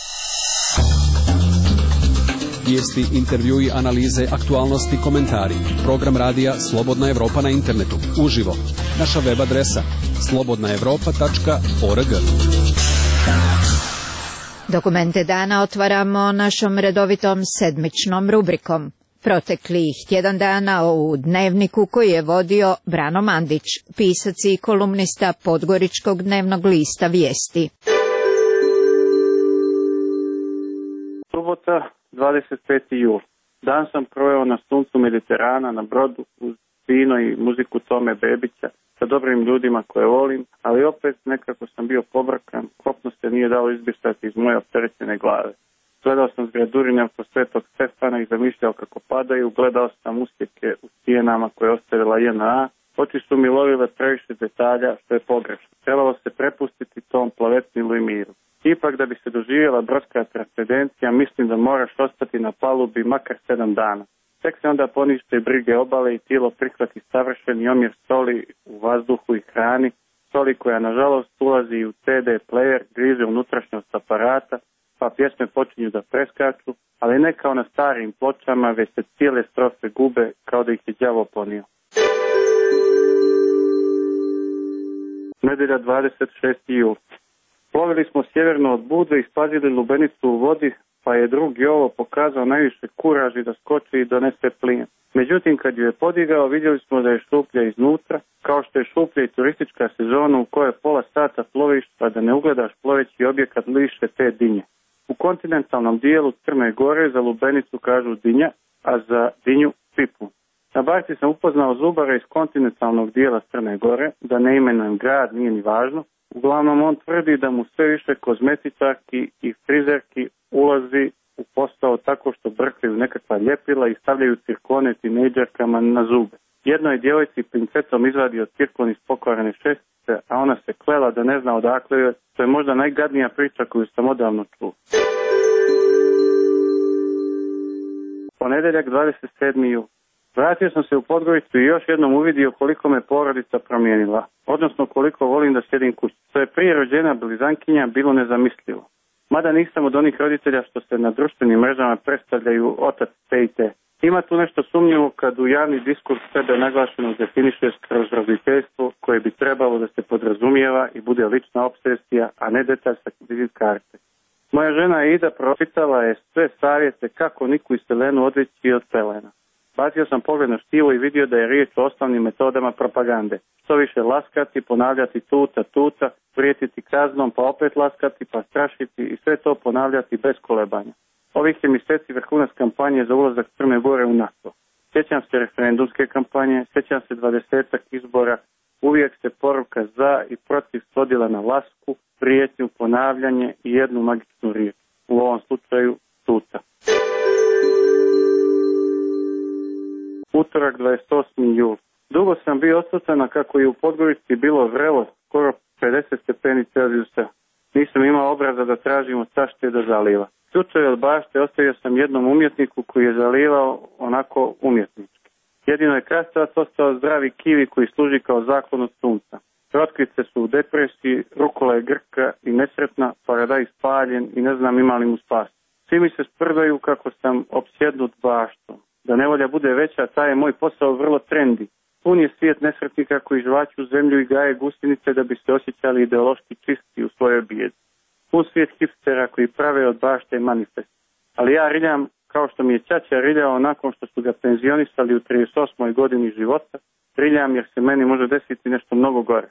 Vijesti, intervjui, analize, aktualnosti, komentari. Program radija Slobodna Evropa na internetu. Uživo. Naša web adresa slobodna evropa tačka org. Dokumente dana otvaramo našom redovitom sedmičnom rubrikom. Proteklih tjedan dana u dnevniku koji je vodio Brano Mandić, pisac i kolumnista Podgoričkog dnevnog lista Vijesti. Subota, dvadeset peti jul. Dan sam proveo na suncu Mediterana na brodu uz vino i muziku Tome Bebića sa dobrim ljudima koje volim, ali opet nekako sam bio pobrkan, kopno se nije dalo izbrisati iz moje opterećene glave. Gledao sam zgradurine oko Svetog Stefana i zamišljao kako padaju, gledao sam usjeke u stijenama koje je ostavila J N A. Oči su mi lovile previše detalja, što je pogrešno. Trebalo se prepustiti tom plavetnilu i miru. Ipak da bi se doživjela brodska transcendencija, mislim da moraš ostati na palubi makar sedam dana. Tek se onda ponište brige obale i tijelo prihvati savršeni omjer soli u vazduhu i hrani, soli koja nažalost ulazi u C D player, grize unutrašnjost aparata, pa pjesme počinju da preskaču, ali ne kao na starim pločama, već se cijele strofe gube kao da ih je đavo ponio. Nedelja dvadeset šesti jul. Plovili smo sjeverno od Budve i spazili lubenicu u vodi, pa je drug Jovo pokazao najviše kuraži da skoči i donese plin. Međutim, kad ju je podigao, vidjeli smo da je šuplja iznutra, kao što je šuplja i turistička sezona u kojoj pola sata ploviš, pa da ne ugledaš ploveći objekat liše te dinje. U kontinentalnom dijelu Crne Gore za lubenicu kažu dinja, a za dinju pipu. Na barci sam upoznao zubara iz kontinentalnog dijela Crne Gore, da ne imenujem grad, nije ni važno. Uglavnom on tvrdi da mu sve više kozmetičarki i frizerki ulazi u posao tako što brkaju nekakva ljepila i stavljaju cirkone tinejdžerkama na zube. Jednoj djevojci pincetom izvadio cirkon iz pokvarene šestice, a ona se klela da ne zna odakle je. To je možda najgadnija priča koju sam odavno čuo. Ponedeljak dvadeset sedmi jul. Vratio sam se u Podgoricu i još jednom uvidio koliko me porodica promijenila, odnosno koliko volim da sjedim kući. To je prije rođena blizankinja bilo nezamislivo. Mada nisam od onih roditelja što se na društvenim mrežama predstavljaju otac te i te. Ima tu nešto sumnjivo kad u javni diskurs sebe naglašeno definišeš kroz roditeljstvo koje bi trebalo da se podrazumijeva i bude lična obsesija, a ne detalj sa vizit karte. Moja žena Ida propitala je sve savjete kako Niku i Selenu odvići od pelena. Bacio sam pogled na štivo i vidio da je riječ o osnovnim metodama propagande. Što više laskati, ponavljati tuta, tuta, prijetiti kaznom, pa opet laskati, pa strašiti i sve to ponavljati bez kolebanja. Ovih je mjeseci vrhunac kampanje za ulazak Crne Gore u NATO. Sjećam se referendumske kampanje, sjećam se dvadesetak izbora, uvijek se poruka za i protiv svodila na lasku, prijetnju, ponavljanje i jednu magičnu riječ. U ovom slučaju tuta. Utorak dvadeset osmi jul. Dugo sam bio odsutan, kako je u Podgorici bilo vrelo, skoro pedeset stepeni Celzijusa. Nisam imao obraza da tražim od tašte da zaliva. Slučaj od bašte ostavio sam jednom umjetniku koji je zalivao onako umjetnički. Jedino je krastavac ostao zdravi kivi koji služi kao zaklon od sunca. Rotkvice su u depresiji, rukola je grka i nesretna, paradajz spaljen i ne znam ima li mu spas. Svi mi se sprdaju kako sam opsjednut baštom. Da nevolja bude veća, taj je moj posao vrlo trendi. Pun je svijet nesretnika koji žvaću zemlju i gaje gustinice da bi se osjećali ideološki čisti u svojoj bijedi. Pun svijet hipstera koji prave od bašte manifest. Ali ja riljam kao što mi je ćaća riljao nakon što su ga penzionisali u trideset osmoj godini života. Riljam jer se meni može desiti nešto mnogo gore.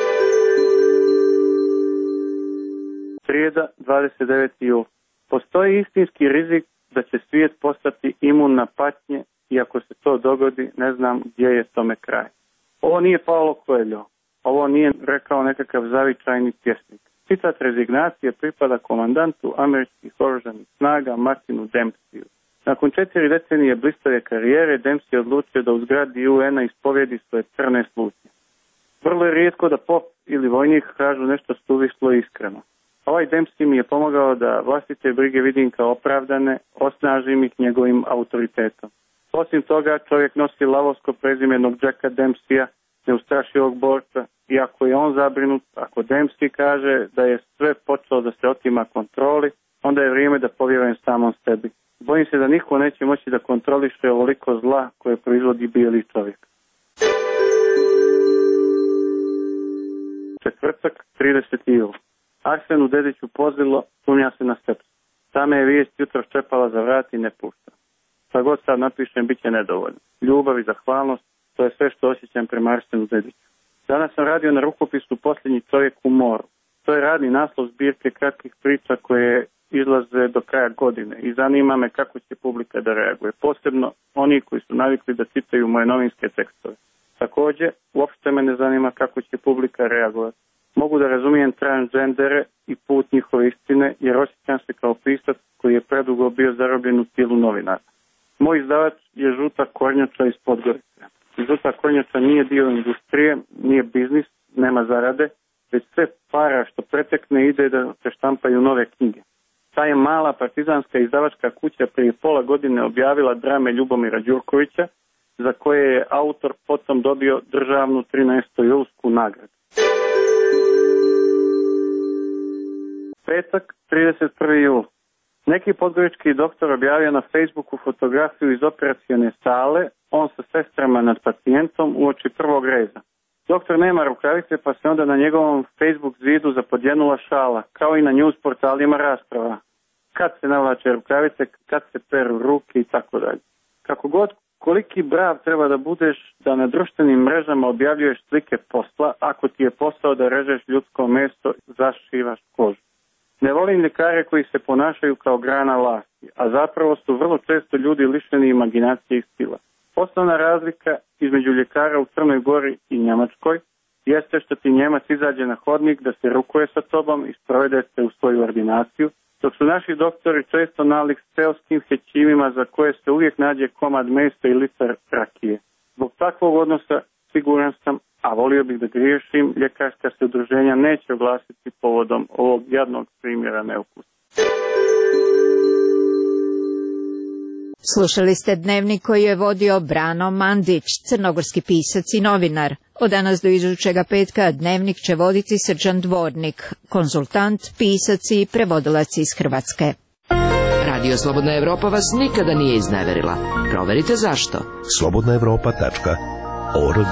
Srijeda, dvadeset deveti jul. Postoji istinski rizik da će svijet postati imun na patnje i ako se to dogodi, ne znam gdje je tome kraj. Ovo nije Paulo Coelho, ovo nije rekao nekakav zavičajni pjesnik. Citat rezignacije pripada komandantu američkih oružanih snaga Martinu Dempseyu. Nakon četiri decenije blistave karijere, Dempsey je odlučio da u zgradi U N-a ispovjedi svoje crne slutnje. Vrlo je rijetko da pop ili vojnik kažu nešto suvislo i iskreno. Ovaj Dempsey mi je pomogao da vlastite brige vidim kao opravdane, osnažim ih njegovim autoritetom. Osim toga, čovjek nosi lavovsko prezimenog Jacka Dempseya, neustrašivog borca, i ako je on zabrinut, ako Dempsey kaže da je sve počelo da se otima kontroli, onda je vrijeme da povjerujem samom sebi. Bojim se da niko neće moći da kontroliše ovoliko zla koje proizvodi bijeli čovjek. Četvrtak, trideseti jul. Arsenu Dediću pozilo, sumnja se na sepsu. Ta me je vijest jutro ščepala za vrat i ne pušta. Šta god sad napišem, bit će nedovoljno. Ljubav i zahvalnost, to je sve što osjećam prema Arsenu Dediću. Danas sam radio na rukopisu Posljednji čovjek u moru. To je radni naslov zbirke kratkih priča koje izlaze do kraja godine i zanima me kako će publika da reaguje. Posebno oni koji su navikli da čitaju moje novinske tekstove. Također, uopšte me ne zanima kako će publika reagovati. Mogu da razumijem transgendere i put njihove istine, jer osjećam se kao pisac koji je predugo bio zarobljen u tijelu novinara. Moj izdavač je Žuta kornjača iz Podgorice. Žuta kornjača nije dio industrije, nije biznis, nema zarade, već sve para što pretekne ide da se štampaju nove knjige. Ta je mala partizanska izdavačka kuća prije pola godine objavila drame Ljubomira Đurkovića, za koje je autor potom dobio državnu trinaestu julsku nagradu. Petak, trideset prvi jul. Neki podgorički doktor objavio na Facebooku fotografiju iz operacione sale, on sa sestrama nad pacijentom uoči prvog reza. Doktor nema rukavice, pa se onda na njegovom Facebook zidu zapodjenula šala, kao i na news portalima rasprava. Kad se navlače rukavice, kad se peru ruke i tako dalje. Kako god, koliki brav treba da budeš da na društvenim mrežama objavljuješ slike posla, ako ti je posao da režeš ljudsko meso, zašivaš kožu. Ne volim ljekare koji se ponašaju kao grana vlasti, a zapravo su vrlo često ljudi lišeni imaginacije i stila. Osnovna razlika između ljekara u Crnoj Gori i Njemačkoj jeste što ti Njemac izađe na hodnik da se rukuje sa tobom i sprovede se u svoju ordinaciju, dok su naši doktori često nalik seoskim hećimima za koje se uvijek nađe komad mesa i litar rakije. Zbog takvog odnosa siguran sam, a volio bih da griješim, ljekarska se udruženja neće oglasiti povodom ovog jadnog primjera neukusa. Slušali ste Dnevnik koji je vodio Brano Mandić, crnogorski pisac i novinar. Od danas do idućega petka Dnevnik će voditi Srđan Dvornik, konzultant, pisac i prevodilac iz Hrvatske. Radio Slobodna Evropa vas nikada nije izneverila. Proverite zašto. slobodna evropa tačka org.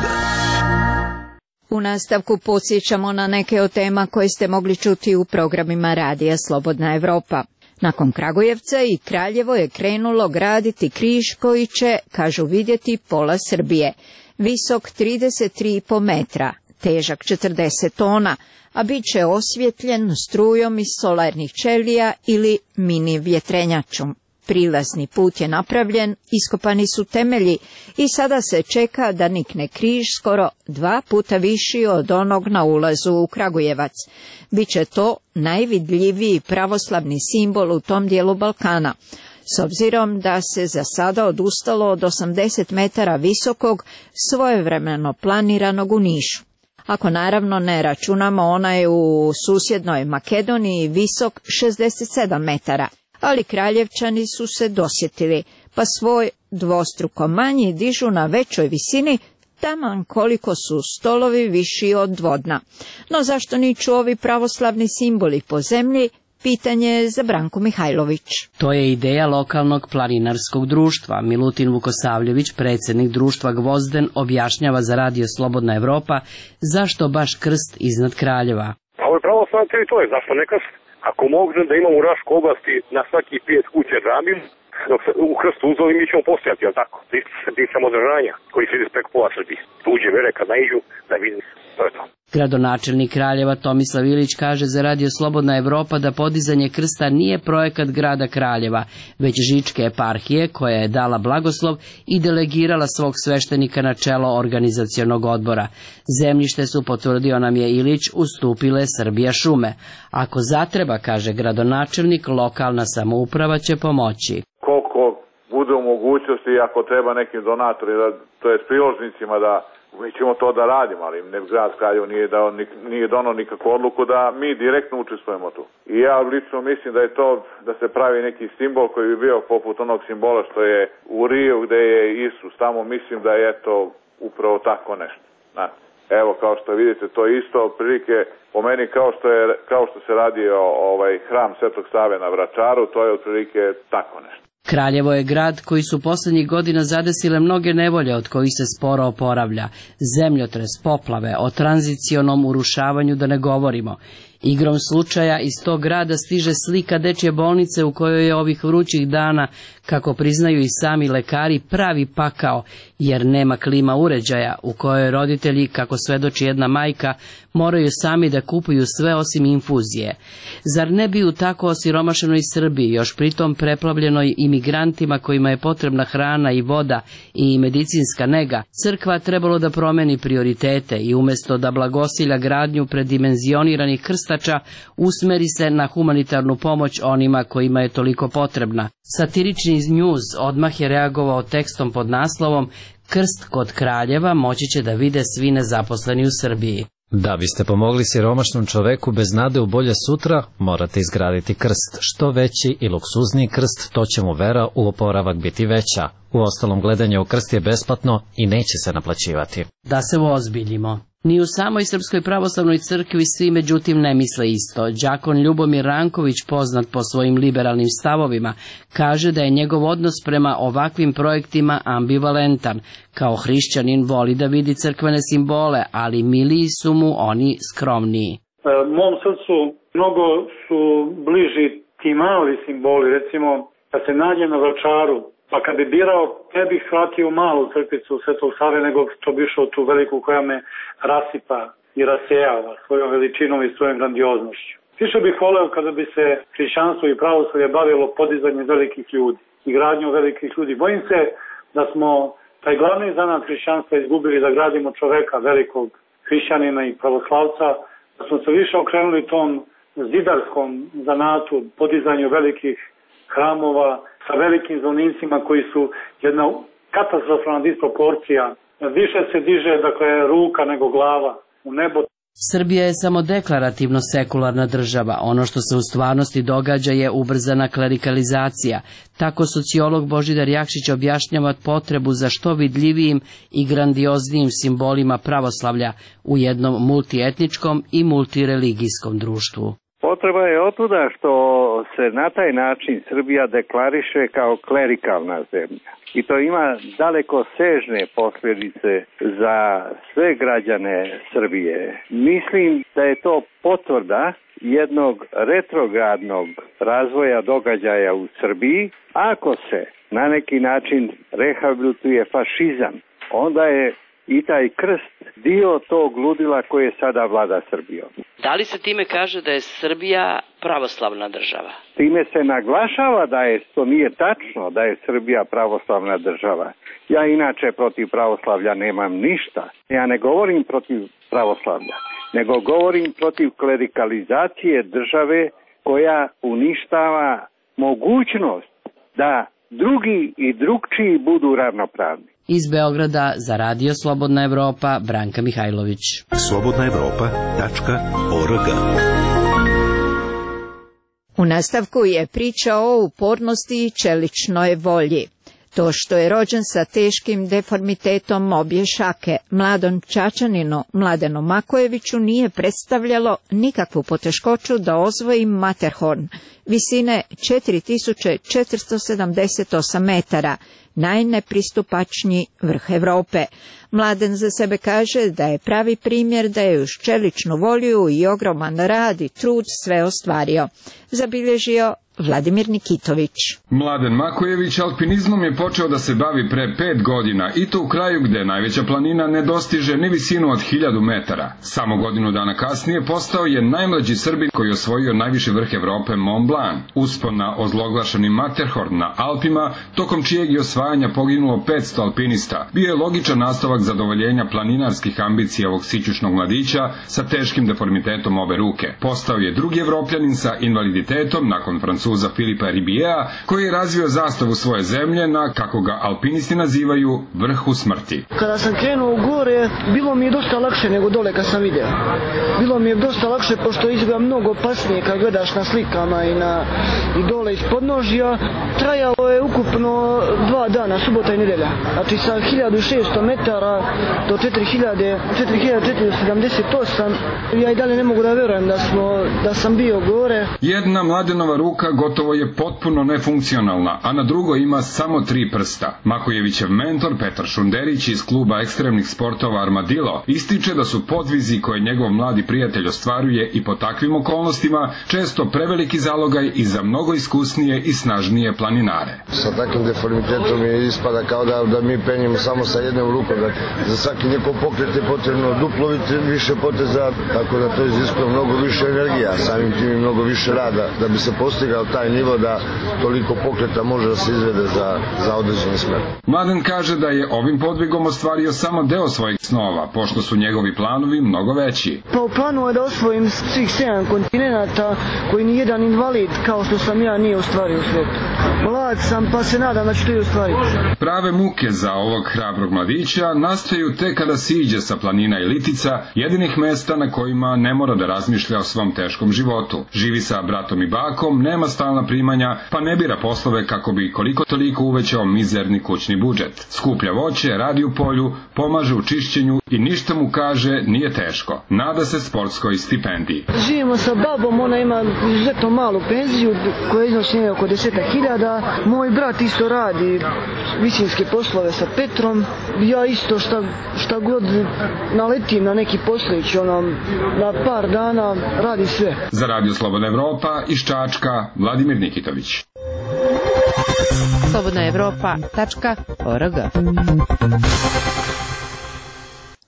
U nastavku podsjećamo na neke od tema koje ste mogli čuti u programima Radija Slobodna Evropa. Nakon Kragujevca i Kraljevo je krenulo graditi križ koji će, kažu, vidjeti pola Srbije. Visok trideset tri i po metra, težak četrdeset tona, a bit će osvjetljen strujom iz solarnih ćelija ili mini vjetrenjačom. Prilazni put je napravljen, iskopani su temelji i sada se čeka da nikne križ skoro dva puta viši od onog na ulazu u Kragujevac. Biće to najvidljiviji pravoslavni simbol u tom dijelu Balkana, s obzirom da se za sada odustalo od osamdeset metara visokog, svojevremeno planiranog u Nišu. Ako naravno ne računamo onaj u susjednoj Makedoniji visok šezdeset sedam metara. Ali Kraljevčani su se dosjetili, pa svoj dvostruko manji dižu na većoj visini, taman koliko su stolovi viši od dvodna. No zašto niču ovi pravoslavni simboli po zemlji? Pitanje je za Branku Mihajlović. To je ideja lokalnog planinarskog društva. Milutin Vukosavljević, predsjednik društva Gvozden, objašnjava za Radio Slobodna Evropa zašto baš krst iznad Kraljeva. Ovo je pravoslavna teritorija, zašto ne krst? Ako mogu da imamo u Raškoj oblasti na svaki pet kuće džamiju, dok se u krstu uzeli mi ćemo postojati, jel tako? Ti samodržanja koji se ide preko pola Srbije. Tuđe vere kad naiđu da vidim, to je to. Gradonačelnik Kraljeva Tomislav Ilić kaže za Radio Slobodna Evropa da podizanje krsta nije projekat grada Kraljeva, već Žičke eparhije koja je dala blagoslov i delegirala svog sveštenika na čelo organizacionog odbora. Zemljište su, potvrdio nam je Ilić, ustupile Srbija šume. Ako zatreba, kaže gradonačelnik, lokalna samouprava će pomoći. Koliko bude u mogućnosti, ako treba nekim donatorima, to je s priložnicima da mi ćemo to da radimo, ali ne, grad Kraljevo nije, dao, nije donao nikakvu odluku da mi direktno učestvujemo tu. I ja lično mislim da je to, da se pravi neki simbol koji bi bio poput onog simbola što je u Riju gde je Isus, tamo mislim da je to upravo tako nešto. Znate. Evo, kao što vidite, to je isto otprilike po meni kao što, je, kao što se radi o, ovaj hram Svetog Save na Vračaru, to je otprilike tako nešto. Kraljevo je grad koji su posljednjih godina zadesile mnoge nevolje od kojih se sporo oporavlja. Zemljotres, poplave, o tranzicionom urušavanju da ne govorimo. Igrom slučaja iz tog grada stiže slika dečje bolnice u kojoj je ovih vrućih dana, kako priznaju i sami lekari, pravi pakao, jer nema klima uređaja, u kojoj roditelji, kako svedoči jedna majka, moraju sami da kupuju sve osim infuzije. Zar ne bi u tako osiromašenoj Srbiji, još pritom preplavljenoj imigrantima kojima je potrebna hrana i voda i medicinska nega, crkva trebalo da promeni prioritete i umjesto da blagosilja gradnju predimenzioniranih krstača, usmeri se na humanitarnu pomoć onima kojima je toliko potrebna. Satirični News odmah je reagovao tekstom pod naslovom Krst kod Kraljeva moći će da vide svi nezaposleni u Srbiji. Da biste pomogli siromašnom čoveku bez nade u bolje sutra, morate izgraditi krst. Što veći i luksuzniji krst, to će mu vera u oporavak biti veća. U ostalom, gledanje u krst je besplatno i neće se naplaćivati. Da se uozbiljimo. Ni u samoj Srpskoj pravoslavnoj crkvi svi međutim ne misle isto. Đakon Ljubomir Ranković, poznat po svojim liberalnim stavovima, kaže da je njegov odnos prema ovakvim projektima ambivalentan. Kao hrišćanin voli da vidi crkvene simbole, ali miliji su mu oni skromniji. E, mom srcu mnogo su bliži ti mali simboli, recimo kad se nađem na Vračaru, pa kad bi birao, ne bih shvatio malu crkvicu Svetog Save, nego što bi išao tu veliku koja me rasipa i rasejava svojom veličinom i svojom grandioznošću. Više bih voleo kada bi se hrišćanstvo i pravoslavlje bavilo podizanjem velikih ljudi i gradnjom velikih ljudi. Bojim se da smo taj glavni zanat hrišćanstva izgubili, da gradimo čoveka, velikog hrišćanina i pravoslavca, da smo se više okrenuli tom zidarskom zanatu, podizanju velikih hramova sa velikim zvonicima koji su jedna katastrofalna disproporcija. Više se diže, dakle, ruka nego glava u nebo. Srbija je samo deklarativno sekularna država. Ono što se u stvarnosti događa je ubrzana klerikalizacija. Tako sociolog Božidar Jakšić objašnjava potrebu za što vidljivijim i grandioznijim simbolima pravoslavlja u jednom multietničkom i multireligijskom društvu. Potreba je otuda što se na taj način Srbija deklariše kao klerikalna zemlja. I to ima daleko sežne posljedice za sve građane Srbije. Mislim da je to potvrda jednog retrogradnog razvoja događaja u Srbiji. Ako se na neki način rehabilituje fašizam, onda je i taj krst dio tog ludila koje sada vlada Srbijom. Da li se time kaže da je Srbija pravoslavna država? Time se naglašava da je, to nije tačno, da je Srbija pravoslavna država. Ja inače protiv pravoslavlja nemam ništa. Ja ne govorim protiv pravoslavlja, nego govorim protiv klerikalizacije države koja uništava mogućnost da drugi i drugčiji budu ravnopravni. Iz Beograda za Radio Slobodna Evropa, Branka Mihajlović. slobodna evropa tačka org. U nastavku je priča o upornosti i čeličnoj volji. To što je rođen sa teškim deformitetom obje šake, mladom Čačaninu Mladenu Makojeviću nije predstavljalo nikakvu poteškoću da osvoji Matterhorn, visine četiri tisuće četiristo sedamdeset osam metara, najnepristupačniji vrh Evrope. Mladen za sebe kaže da je pravi primjer da je uz čeličnu volju i ogroman rad i trud sve ostvario. Zabilježio Vladimir Nikitović. Mladen Makojević alpinizmom je počeo da se bavi pre pet godina i to u kraju gde najveća planina ne dostiže ni visinu od hiljadu metara. Samo godinu dana kasnije postao je najmlađi Srbin koji je osvojio najviši vrh Evrope Mont Blanc. Uspon na ozloglašeni Matterhorn na Alpima, tokom čijeg je osvajanja poginulo petsto alpinista, bio je logičan nastavak zadovoljenja planinarskih ambicija ovog sićušnog mladića sa teškim deformitetom obe ruke. Postao je drugi Evropljanin sa invaliditetom nakon Francuska Francuza Filipa Ribijea, koji je razvio zastavu svoje zemlje na, kako ga alpinisti nazivaju, vrhu smrti. Kada sam krenuo u gore, bilo mi je dosta lakše nego dole kad sam vidio. Bilo mi je dosta lakše pošto izgleda mnogo opasnije kad gledaš na slikama i, na, i dole iz podnožja. Trajalo je ukupno dva dana, subota i nedelja. Znači sa hiljadu šesto metara do četiri hiljade četiristo sedamdeset osam. Ja i dalje ne mogu da verujem da, smo, da sam bio gore. Jedna Mladenova ruka gotovo je potpuno nefunkcionalna, a na drugoj ima samo tri prsta. Makojevićev mentor Petar Šunderić iz kluba ekstremnih sportova Armadillo ističe da su podvizi koje njegov mladi prijatelj ostvaruje i po takvim okolnostima često preveliki zalogaj i za mnogo iskusnije i snažnije planinare. Sa takvim deformitetom je ispada kao da, da mi penjemo samo sa jednom rukom. Da za svaki njegov pokret je potrebno duplo više poteza, tako da to iziskuje mnogo više energija, samim tim i mnogo više rada da bi se postigao taj nivo da toliko pokreta može da se izvede za, za određeni smer. Mladen kaže da je ovim podvigom ostvario samo deo svojih snova, pošto su njegovi planovi mnogo veći. Pa u planu je da osvojim svih sedam kontinenta koji ni jedan invalid kao što sam ja nije ostvario u svijetu. Mlad sam pa se nadam da ću to i ostvariti. Prave muke za ovog hrabrog mladića nastaju te kada siđe sa planina i litica, jedinih mesta na kojima ne mora da razmišlja o svom teškom životu. Živi sa bratom i bakom, nema stalna primanja, pa ne bira poslove kako bi koliko toliko uvećao mizerni kućni budžet. Skuplja voće, radi u polju, pomaže u čišćenju i ništa mu, kaže, nije teško. Nada se sportskoj stipendiji. Živimo sa babom, ona ima izuzetno malu penziju koja iznosi oko deset hiljada. Moj brat isto radi visinske poslove sa Petrom. Ja isto šta, šta god naletim na neki poslić, ono, na par dana radi sve. Za Radio Slobodna Evropa iz Čačka, Vladimir Nikitović. slobodna evropa tačka org.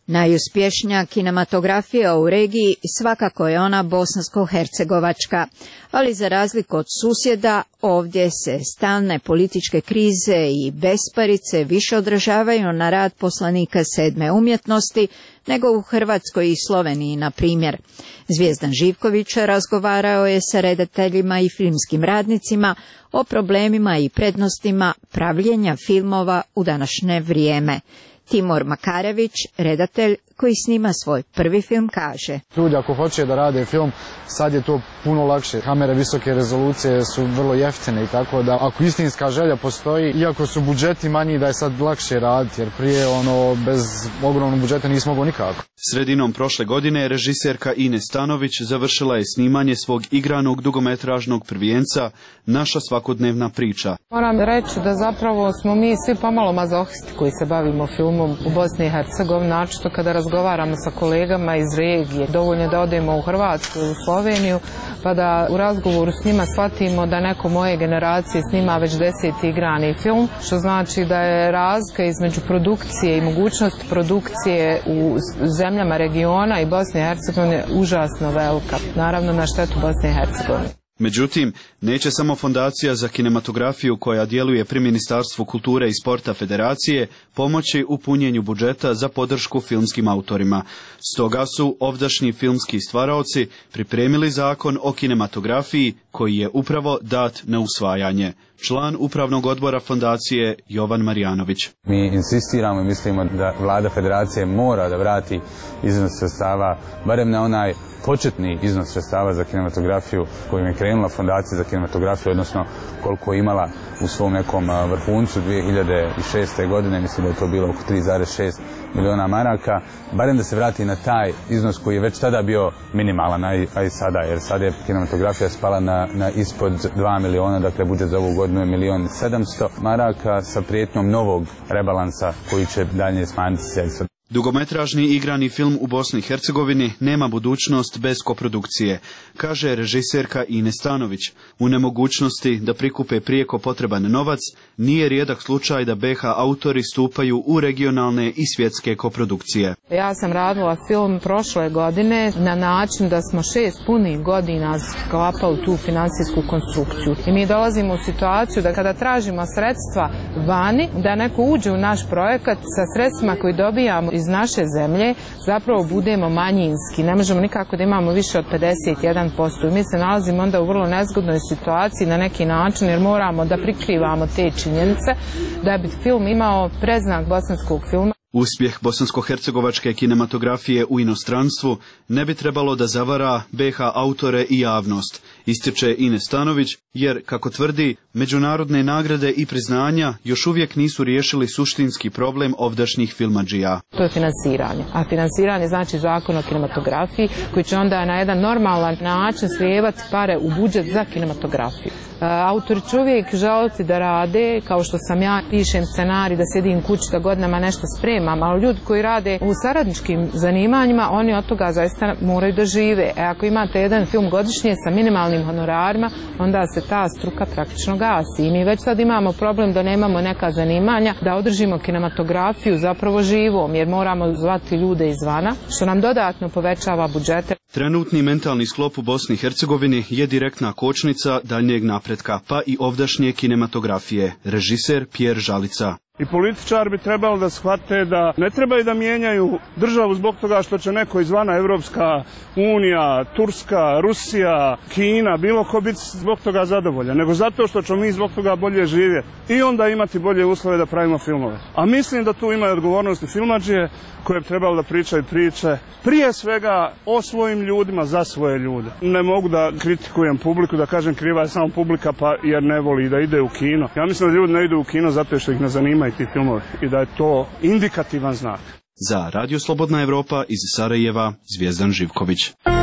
Najuspješnija kinematografija u regiji svakako je ona bosansko-hercegovačka, ali za razliku od susjeda, ovdje se stalne političke krize i besparice više odražavaju na rad poslanika sedme umjetnosti nego u Hrvatskoj i Sloveniji, na primjer. Zvijezdan Živković razgovarao je sa redateljima i filmskim radnicima o problemima i prednostima pravljenja filmova u današnje vrijeme. Timur Makarević, redatelj koji snima svoj prvi film, kaže: Ljudi ako hoće da rade film, sad je to puno lakše. Kamere visoke rezolucije su vrlo jeftine i tako da ako istinska želja postoji, iako su budžeti manji, da je sad lakše raditi, jer prije ono bez ogromnog budžeta nismo mogli nikako. Sredinom prošle godine režiserka Ines Stanović završila je snimanje svog igranog dugometražnog prvijenca Naša svakodnevna priča. Moram reći da zapravo smo mi svi pomalo mazohisti koji se bavimo filmom u Bosni i Hercegovini, naročito kada razgovaramo sa kolegama iz regije. Dovoljno da odemo u Hrvatsku ili u Sloveniju, pa da u razgovoru s njima shvatimo da neko moje generacije snima već deseti igrani film, što znači da je razlika između produkcije i mogućnosti produkcije u zemljama regiona i Bosne i Hercegovine užasno velika. Naravno na štetu Bosne i Hercegovine. Međutim, neće samo Fondacija za kinematografiju koja djeluje pri Ministarstvu kulture i sporta Federacije pomoći u punjenju budžeta za podršku filmskim autorima. Stoga su ovdašnji filmski stvaraoci pripremili zakon o kinematografiji koji je upravo dat na usvajanje. Član upravnog odbora fondacije Jovan Marjanović. Mi insistiramo i mislimo da vlada Federacije mora da vrati iznos sredstava, barem na onaj početni iznos sredstava za kinematografiju kojim je krenula Fondacija za kinematografiju, odnosno koliko je imala u svom nekom vrhuncu dvije hiljade šeste. godine, mislim da je to bilo oko tri zarez šest miliona maraka, barem da se vrati na taj iznos koji je već tada bio minimalan, a i sada, jer sada je kinematografija spala na, na ispod dva miliona, dakle budžet za ovu godinu je milion sedamsto maraka sa prijetnjom novog rebalansa koji će dalje smanjiti sredstva. Dugometražni igrani film u Bosni i Hercegovini nema budućnost bez koprodukcije, kaže režiserka Ines Stanović. U nemogućnosti da prikupe prijeko potreban novac, nije rijedak slučaj da B H autori stupaju u regionalne i svjetske koprodukcije. Ja sam radila film prošle godine na način da smo šest punih godina sklapali tu financijsku konstrukciju. I mi dolazimo u situaciju da kada tražimo sredstva vani, da neko uđe u naš projekat sa sredstvima koji dobijamo iz naše zemlje, zapravo budemo manjinski. Ne možemo nikako da imamo više od pedeset jedan posto. Mi se nalazimo onda u vrlo nezgodnoj situaciji na neki način, jer moramo da prikrivamo te činjenice da bi film imao predznak bosanskog filma. Uspjeh bosansko-hercegovačke kinematografije u inostranstvu ne bi trebalo da zavara B H autore i javnost, ističe Ines Stanović, jer, kako tvrdi, međunarodne nagrade i priznanja još uvijek nisu riješili suštinski problem ovdašnjih filmadžija. To je finansiranje, a finansiranje znači zakon o kinematografiji koji će onda na jedan normalan način slijevati pare u budžet za kinematografiju. Autori će uvijek želiti da rade, kao što sam ja, pišem scenarij, da sjedim kući, da godinama nešto spremam, ali ljudi koji rade u saradničkim zanimanjima, oni od toga zaista moraju da žive. E ako imate jedan film godišnje sa minimalnim honorarima, onda se ta struka praktično gasi. I mi već sad imamo problem da nemamo neka zanimanja, da održimo kinematografiju zapravo živom, jer moramo zvati ljude izvana, što nam dodatno povećava budžete. Trenutni mentalni sklop u Bosni i Hercegovini je direktna kočnica daljnjeg napretka, pa i ovdašnje kinematografije. Režiser Pjer Žalica. I političari bi trebali da shvate da ne trebaju da mijenjaju državu zbog toga što će neko izvana, Evropska unija, Turska, Rusija, Kina, bilo ko biti zbog toga zadovoljan, nego zato što ćemo mi zbog toga bolje živjeti i onda imati bolje uslove da pravimo filmove. A mislim da tu imaju odgovornosti filmadžije koje bi trebali da pričaju priče, prije svega o svojim ljudima, za svoje ljude. Ne mogu da kritikujem publiku, da kažem kriva je samo publika pa jer ne voli da ide u kino. Ja mislim da ljudi ne idu u kino zato što ih ne zanimaju ti filmovi i da je to indikativan znak. Za Radio Slobodna Evropa iz Sarajeva, Zvijezdan Živković.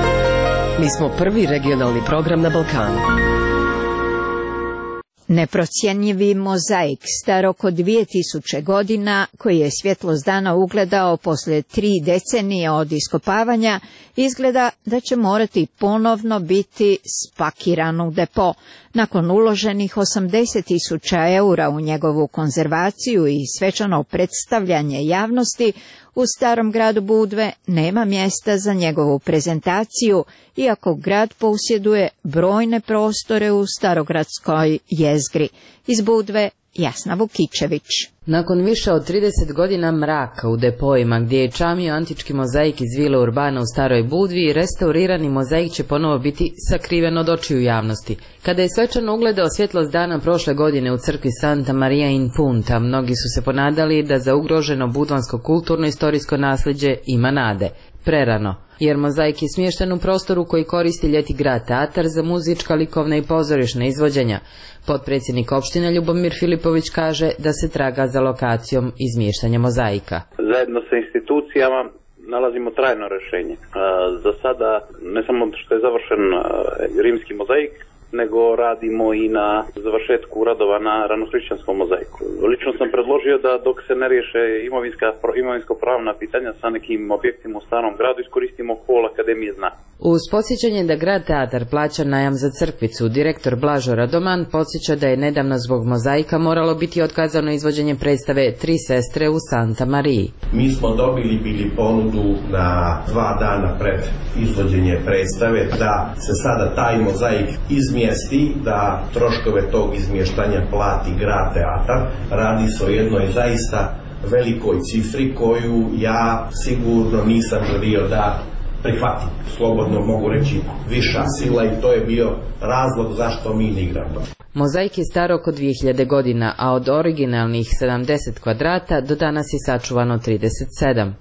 Mi smo prvi regionalni program na Balkanu. Neprocjenjivi mozaik star oko dvije tisuće godina, koji je svjetlost dana ugledao poslije tri decenije od iskopavanja, izgleda da će morati ponovno biti spakiran u depo. Nakon uloženih osamdeset tisuća eura u njegovu konzervaciju i svečano predstavljanje javnosti, U starom gradu Budve nema mjesta za njegovu prezentaciju, iako grad posjeduje brojne prostore u starogradskoj jezgri. Iz Budve Jasna Vukičević. Nakon više od trideset godina mraka u depojima gdje je čamio antički mozaik iz Vile Urbana u Staroj Budvi, restaurirani mozaik će ponovo biti sakriven od očiju javnosti. Kada je svečano ugledao svjetlost dana prošle godine u crkvi Santa Maria in Punta, mnogi su se ponadali da za ugroženo budvansko kulturno-istorijsko nasljeđe ima nade. Prerano, jer mozaik je smješten u prostoru koji koristi Ljeti grad teatar za muzička, likovna i pozorišna izvođenja. Potpredsjednik opštine Ljubomir Filipović kaže da se traga za lokacijom izmještanja mozaika. Zajedno sa institucijama nalazimo trajno rješenje. Za sada ne samo što je završen rimski mozaik, nego radimo i na završetku radova na ranohrišćanskom mozaiku. Lično sam predložio da dok se ne riješe imovinska, imovinsko-pravna pitanja sa nekim objektima u starom gradu, iskoristimo hol Akademije znanja. Uz podsjećanje da grad teatar plaća najam za crkvicu, direktor Blažo Radoman podsjeća da je nedavno zbog mozaika moralo biti otkazano izvođenje predstave Tri sestre u Santa Mariji. Mi smo dobili bili ponudu na dva dana pred izvođenje predstave da se sada taj mozaik izmjesti, da troškove tog izmještanja plati grad teatar. Radi se o jednoj zaista velikoj cifri koju ja sigurno nisam želio da prihvatim. Slobodno mogu reći viša sila i to je bio razlog zašto mi ne igramo. Mozaik je star oko dvije hiljade godina, a od originalnih sedamdeset kvadrata do danas je sačuvano trideset sedam.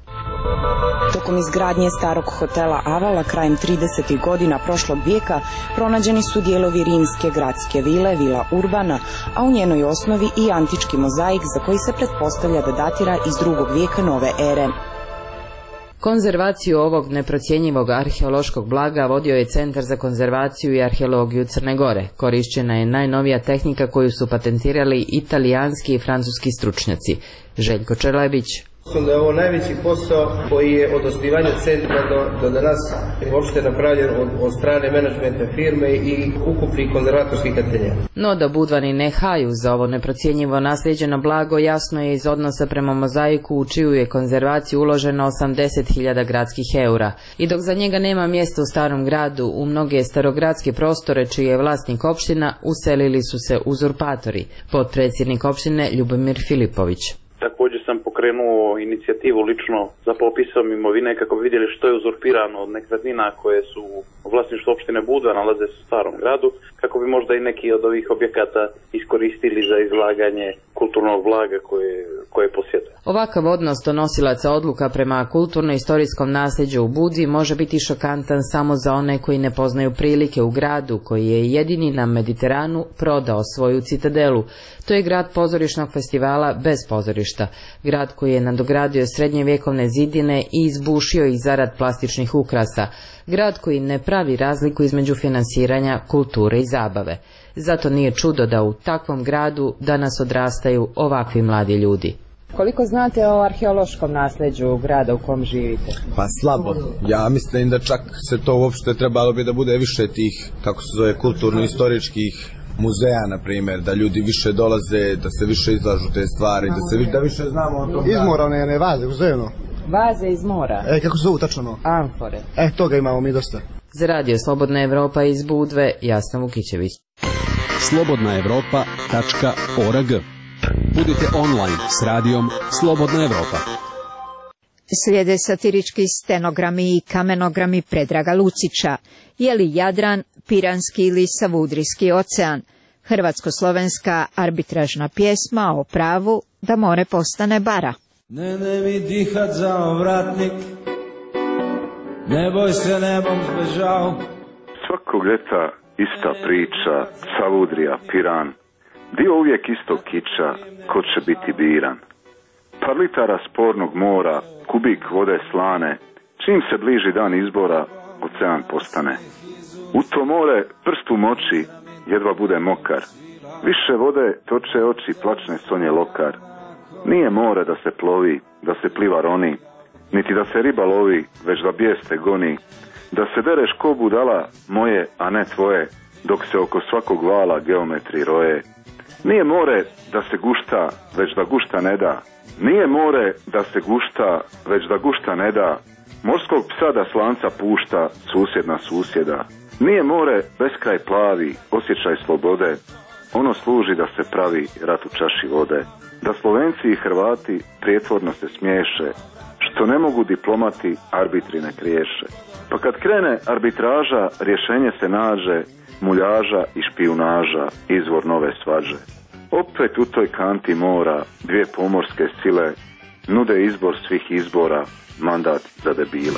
Tokom izgradnje starog hotela Avala krajem tridesetih godina prošlog vijeka pronađeni su dijelovi rimske gradske vile, Vila Urbana, a u njenoj osnovi i antički mozaik za koji se pretpostavlja da datira iz drugog vijeka nove ere. Konzervaciju ovog neprocjenjivog arheološkog blaga vodio je Centar za konzervaciju i arheologiju Crne Gore. Korišćena je najnovija tehnika koju su patentirali italijanski i francuski stručnjaci. Željko Čelebić. Mislim da je ovo najveći posao koji je od osnivanja centra do, do danas uopšte napravljen od, od strane menadžmenta firme i ukupnih konzervatorskih ateljea. No da Budvani ne haju za ovo neprocjenjivo nasljeđeno blago jasno je iz odnosa prema mozaiku u čiju je konzervaciju uloženo osamdeset hiljada gradskih eura. I dok za njega nema mjesta u starom gradu, u mnoge starogradske prostore čiji je vlasnik opština uselili su se uzurpatori. Potpredsjednik opštine Ljubomir Filipović. Također sam pokrenuo inicijativu lično za popisom imovine kako bi vidjeli što je uzurpirano od nekretnina koje su u vlasništvu opštine Budva, nalaze se u starom gradu, kako bi možda i neki od ovih objekata iskoristili za izlaganje kulturnog blaga koje, koje posjeduje. Ovakav odnos donosilaca odluka prema kulturno-istorijskom nasljeđu u Budvi može biti šokantan samo za one koji ne poznaju prilike u gradu koji je jedini na Mediteranu prodao svoju citadelu. To je grad pozorišnog festivala bez pozorišta. Grad koji je nadogradio srednjevjekovne zidine i izbušio ih zarad plastičnih ukrasa. Grad koji ne pravi razliku između finansiranja, kulture i zabave. Zato nije čudo da u takvom gradu danas odrastaju ovakvi mladi ljudi. Koliko znate o arheološkom nasljeđu grada u kom živite? Pa slabo. Ja mislim da čak se to uopšte trebalo bi da bude više tih, kako se zove, kulturno-istoričkih muzeja, na primjer, da ljudi više dolaze, da se više izlažu te stvari, da se da više znamo o tom. Izmorane ne vaze, uzemno. Vaze iz mora. E, kako se zovu tačno? Amfore. E, toga imamo mi dosta. Za Radio Slobodna Evropa iz Budve, Jasna Vukičević. slobodna evropa tačka org. Budite online s radijom Slobodna Evropa. Slijede satirički stenogrami i kamenogrami Predraga Lucića. Je li Jadran, Piranski ili Savudrijski ocean? Hrvatsko-slovenska arbitražna pjesma o pravu da more postane bara. Ne, ne mi dihat za ovratnik, ne boj se nebom zbežao. Svakog ljeta ista priča, Savudrija, Piran, dio uvijek istog kiča, ko će biti biran. Par litara spornog mora, kubik vode slane, čim se bliži dan izbora, ocean postane. U to more prstu moći, jedva bude mokar. Više vode toče oči plačne Sonje Lokar. Nije more da se plovi, da se pliva roni, niti da se riba lovi, već da bijeste goni. Da se dereš ko budala moje, a ne tvoje, dok se oko svakog vala geometri roje. Nije more da se gušta, već da gušta ne da. Nije more da se gušta, već da gušta ne da. Morskog psa da slanca pušta susjedna susjeda. Nije more beskraj plavi, osjećaj slobode. Ono služi da se pravi rat u čaši vode. Da Slovenci i Hrvati prijetvorno se smiješe, što ne mogu diplomati, arbitri ne kriješe. Pa kad krene arbitraža, rješenje se nađe, muljaža i špijunaža, izvor nove svađe. Opet u toj kanti mora dvije pomorske sile nude izbor svih izbora, mandat za debile.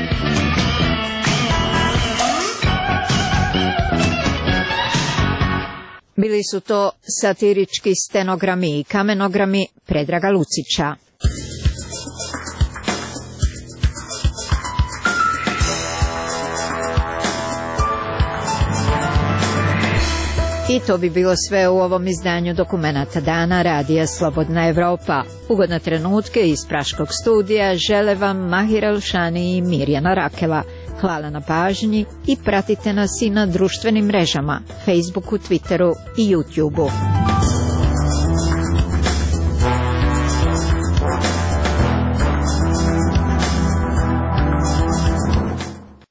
Bili su to satirički stenogrami i kamenogrami Predraga Lucića. I to bi bilo sve u ovom izdanju Dokumenata dana Radija Slobodna Evropa. Ugodne trenutke iz Praškog studija žele vam Mahir Elšani i Mirjana Rakela. Hvala na pažnji i pratite nas i na društvenim mrežama, Facebooku, Twitteru i YouTubeu.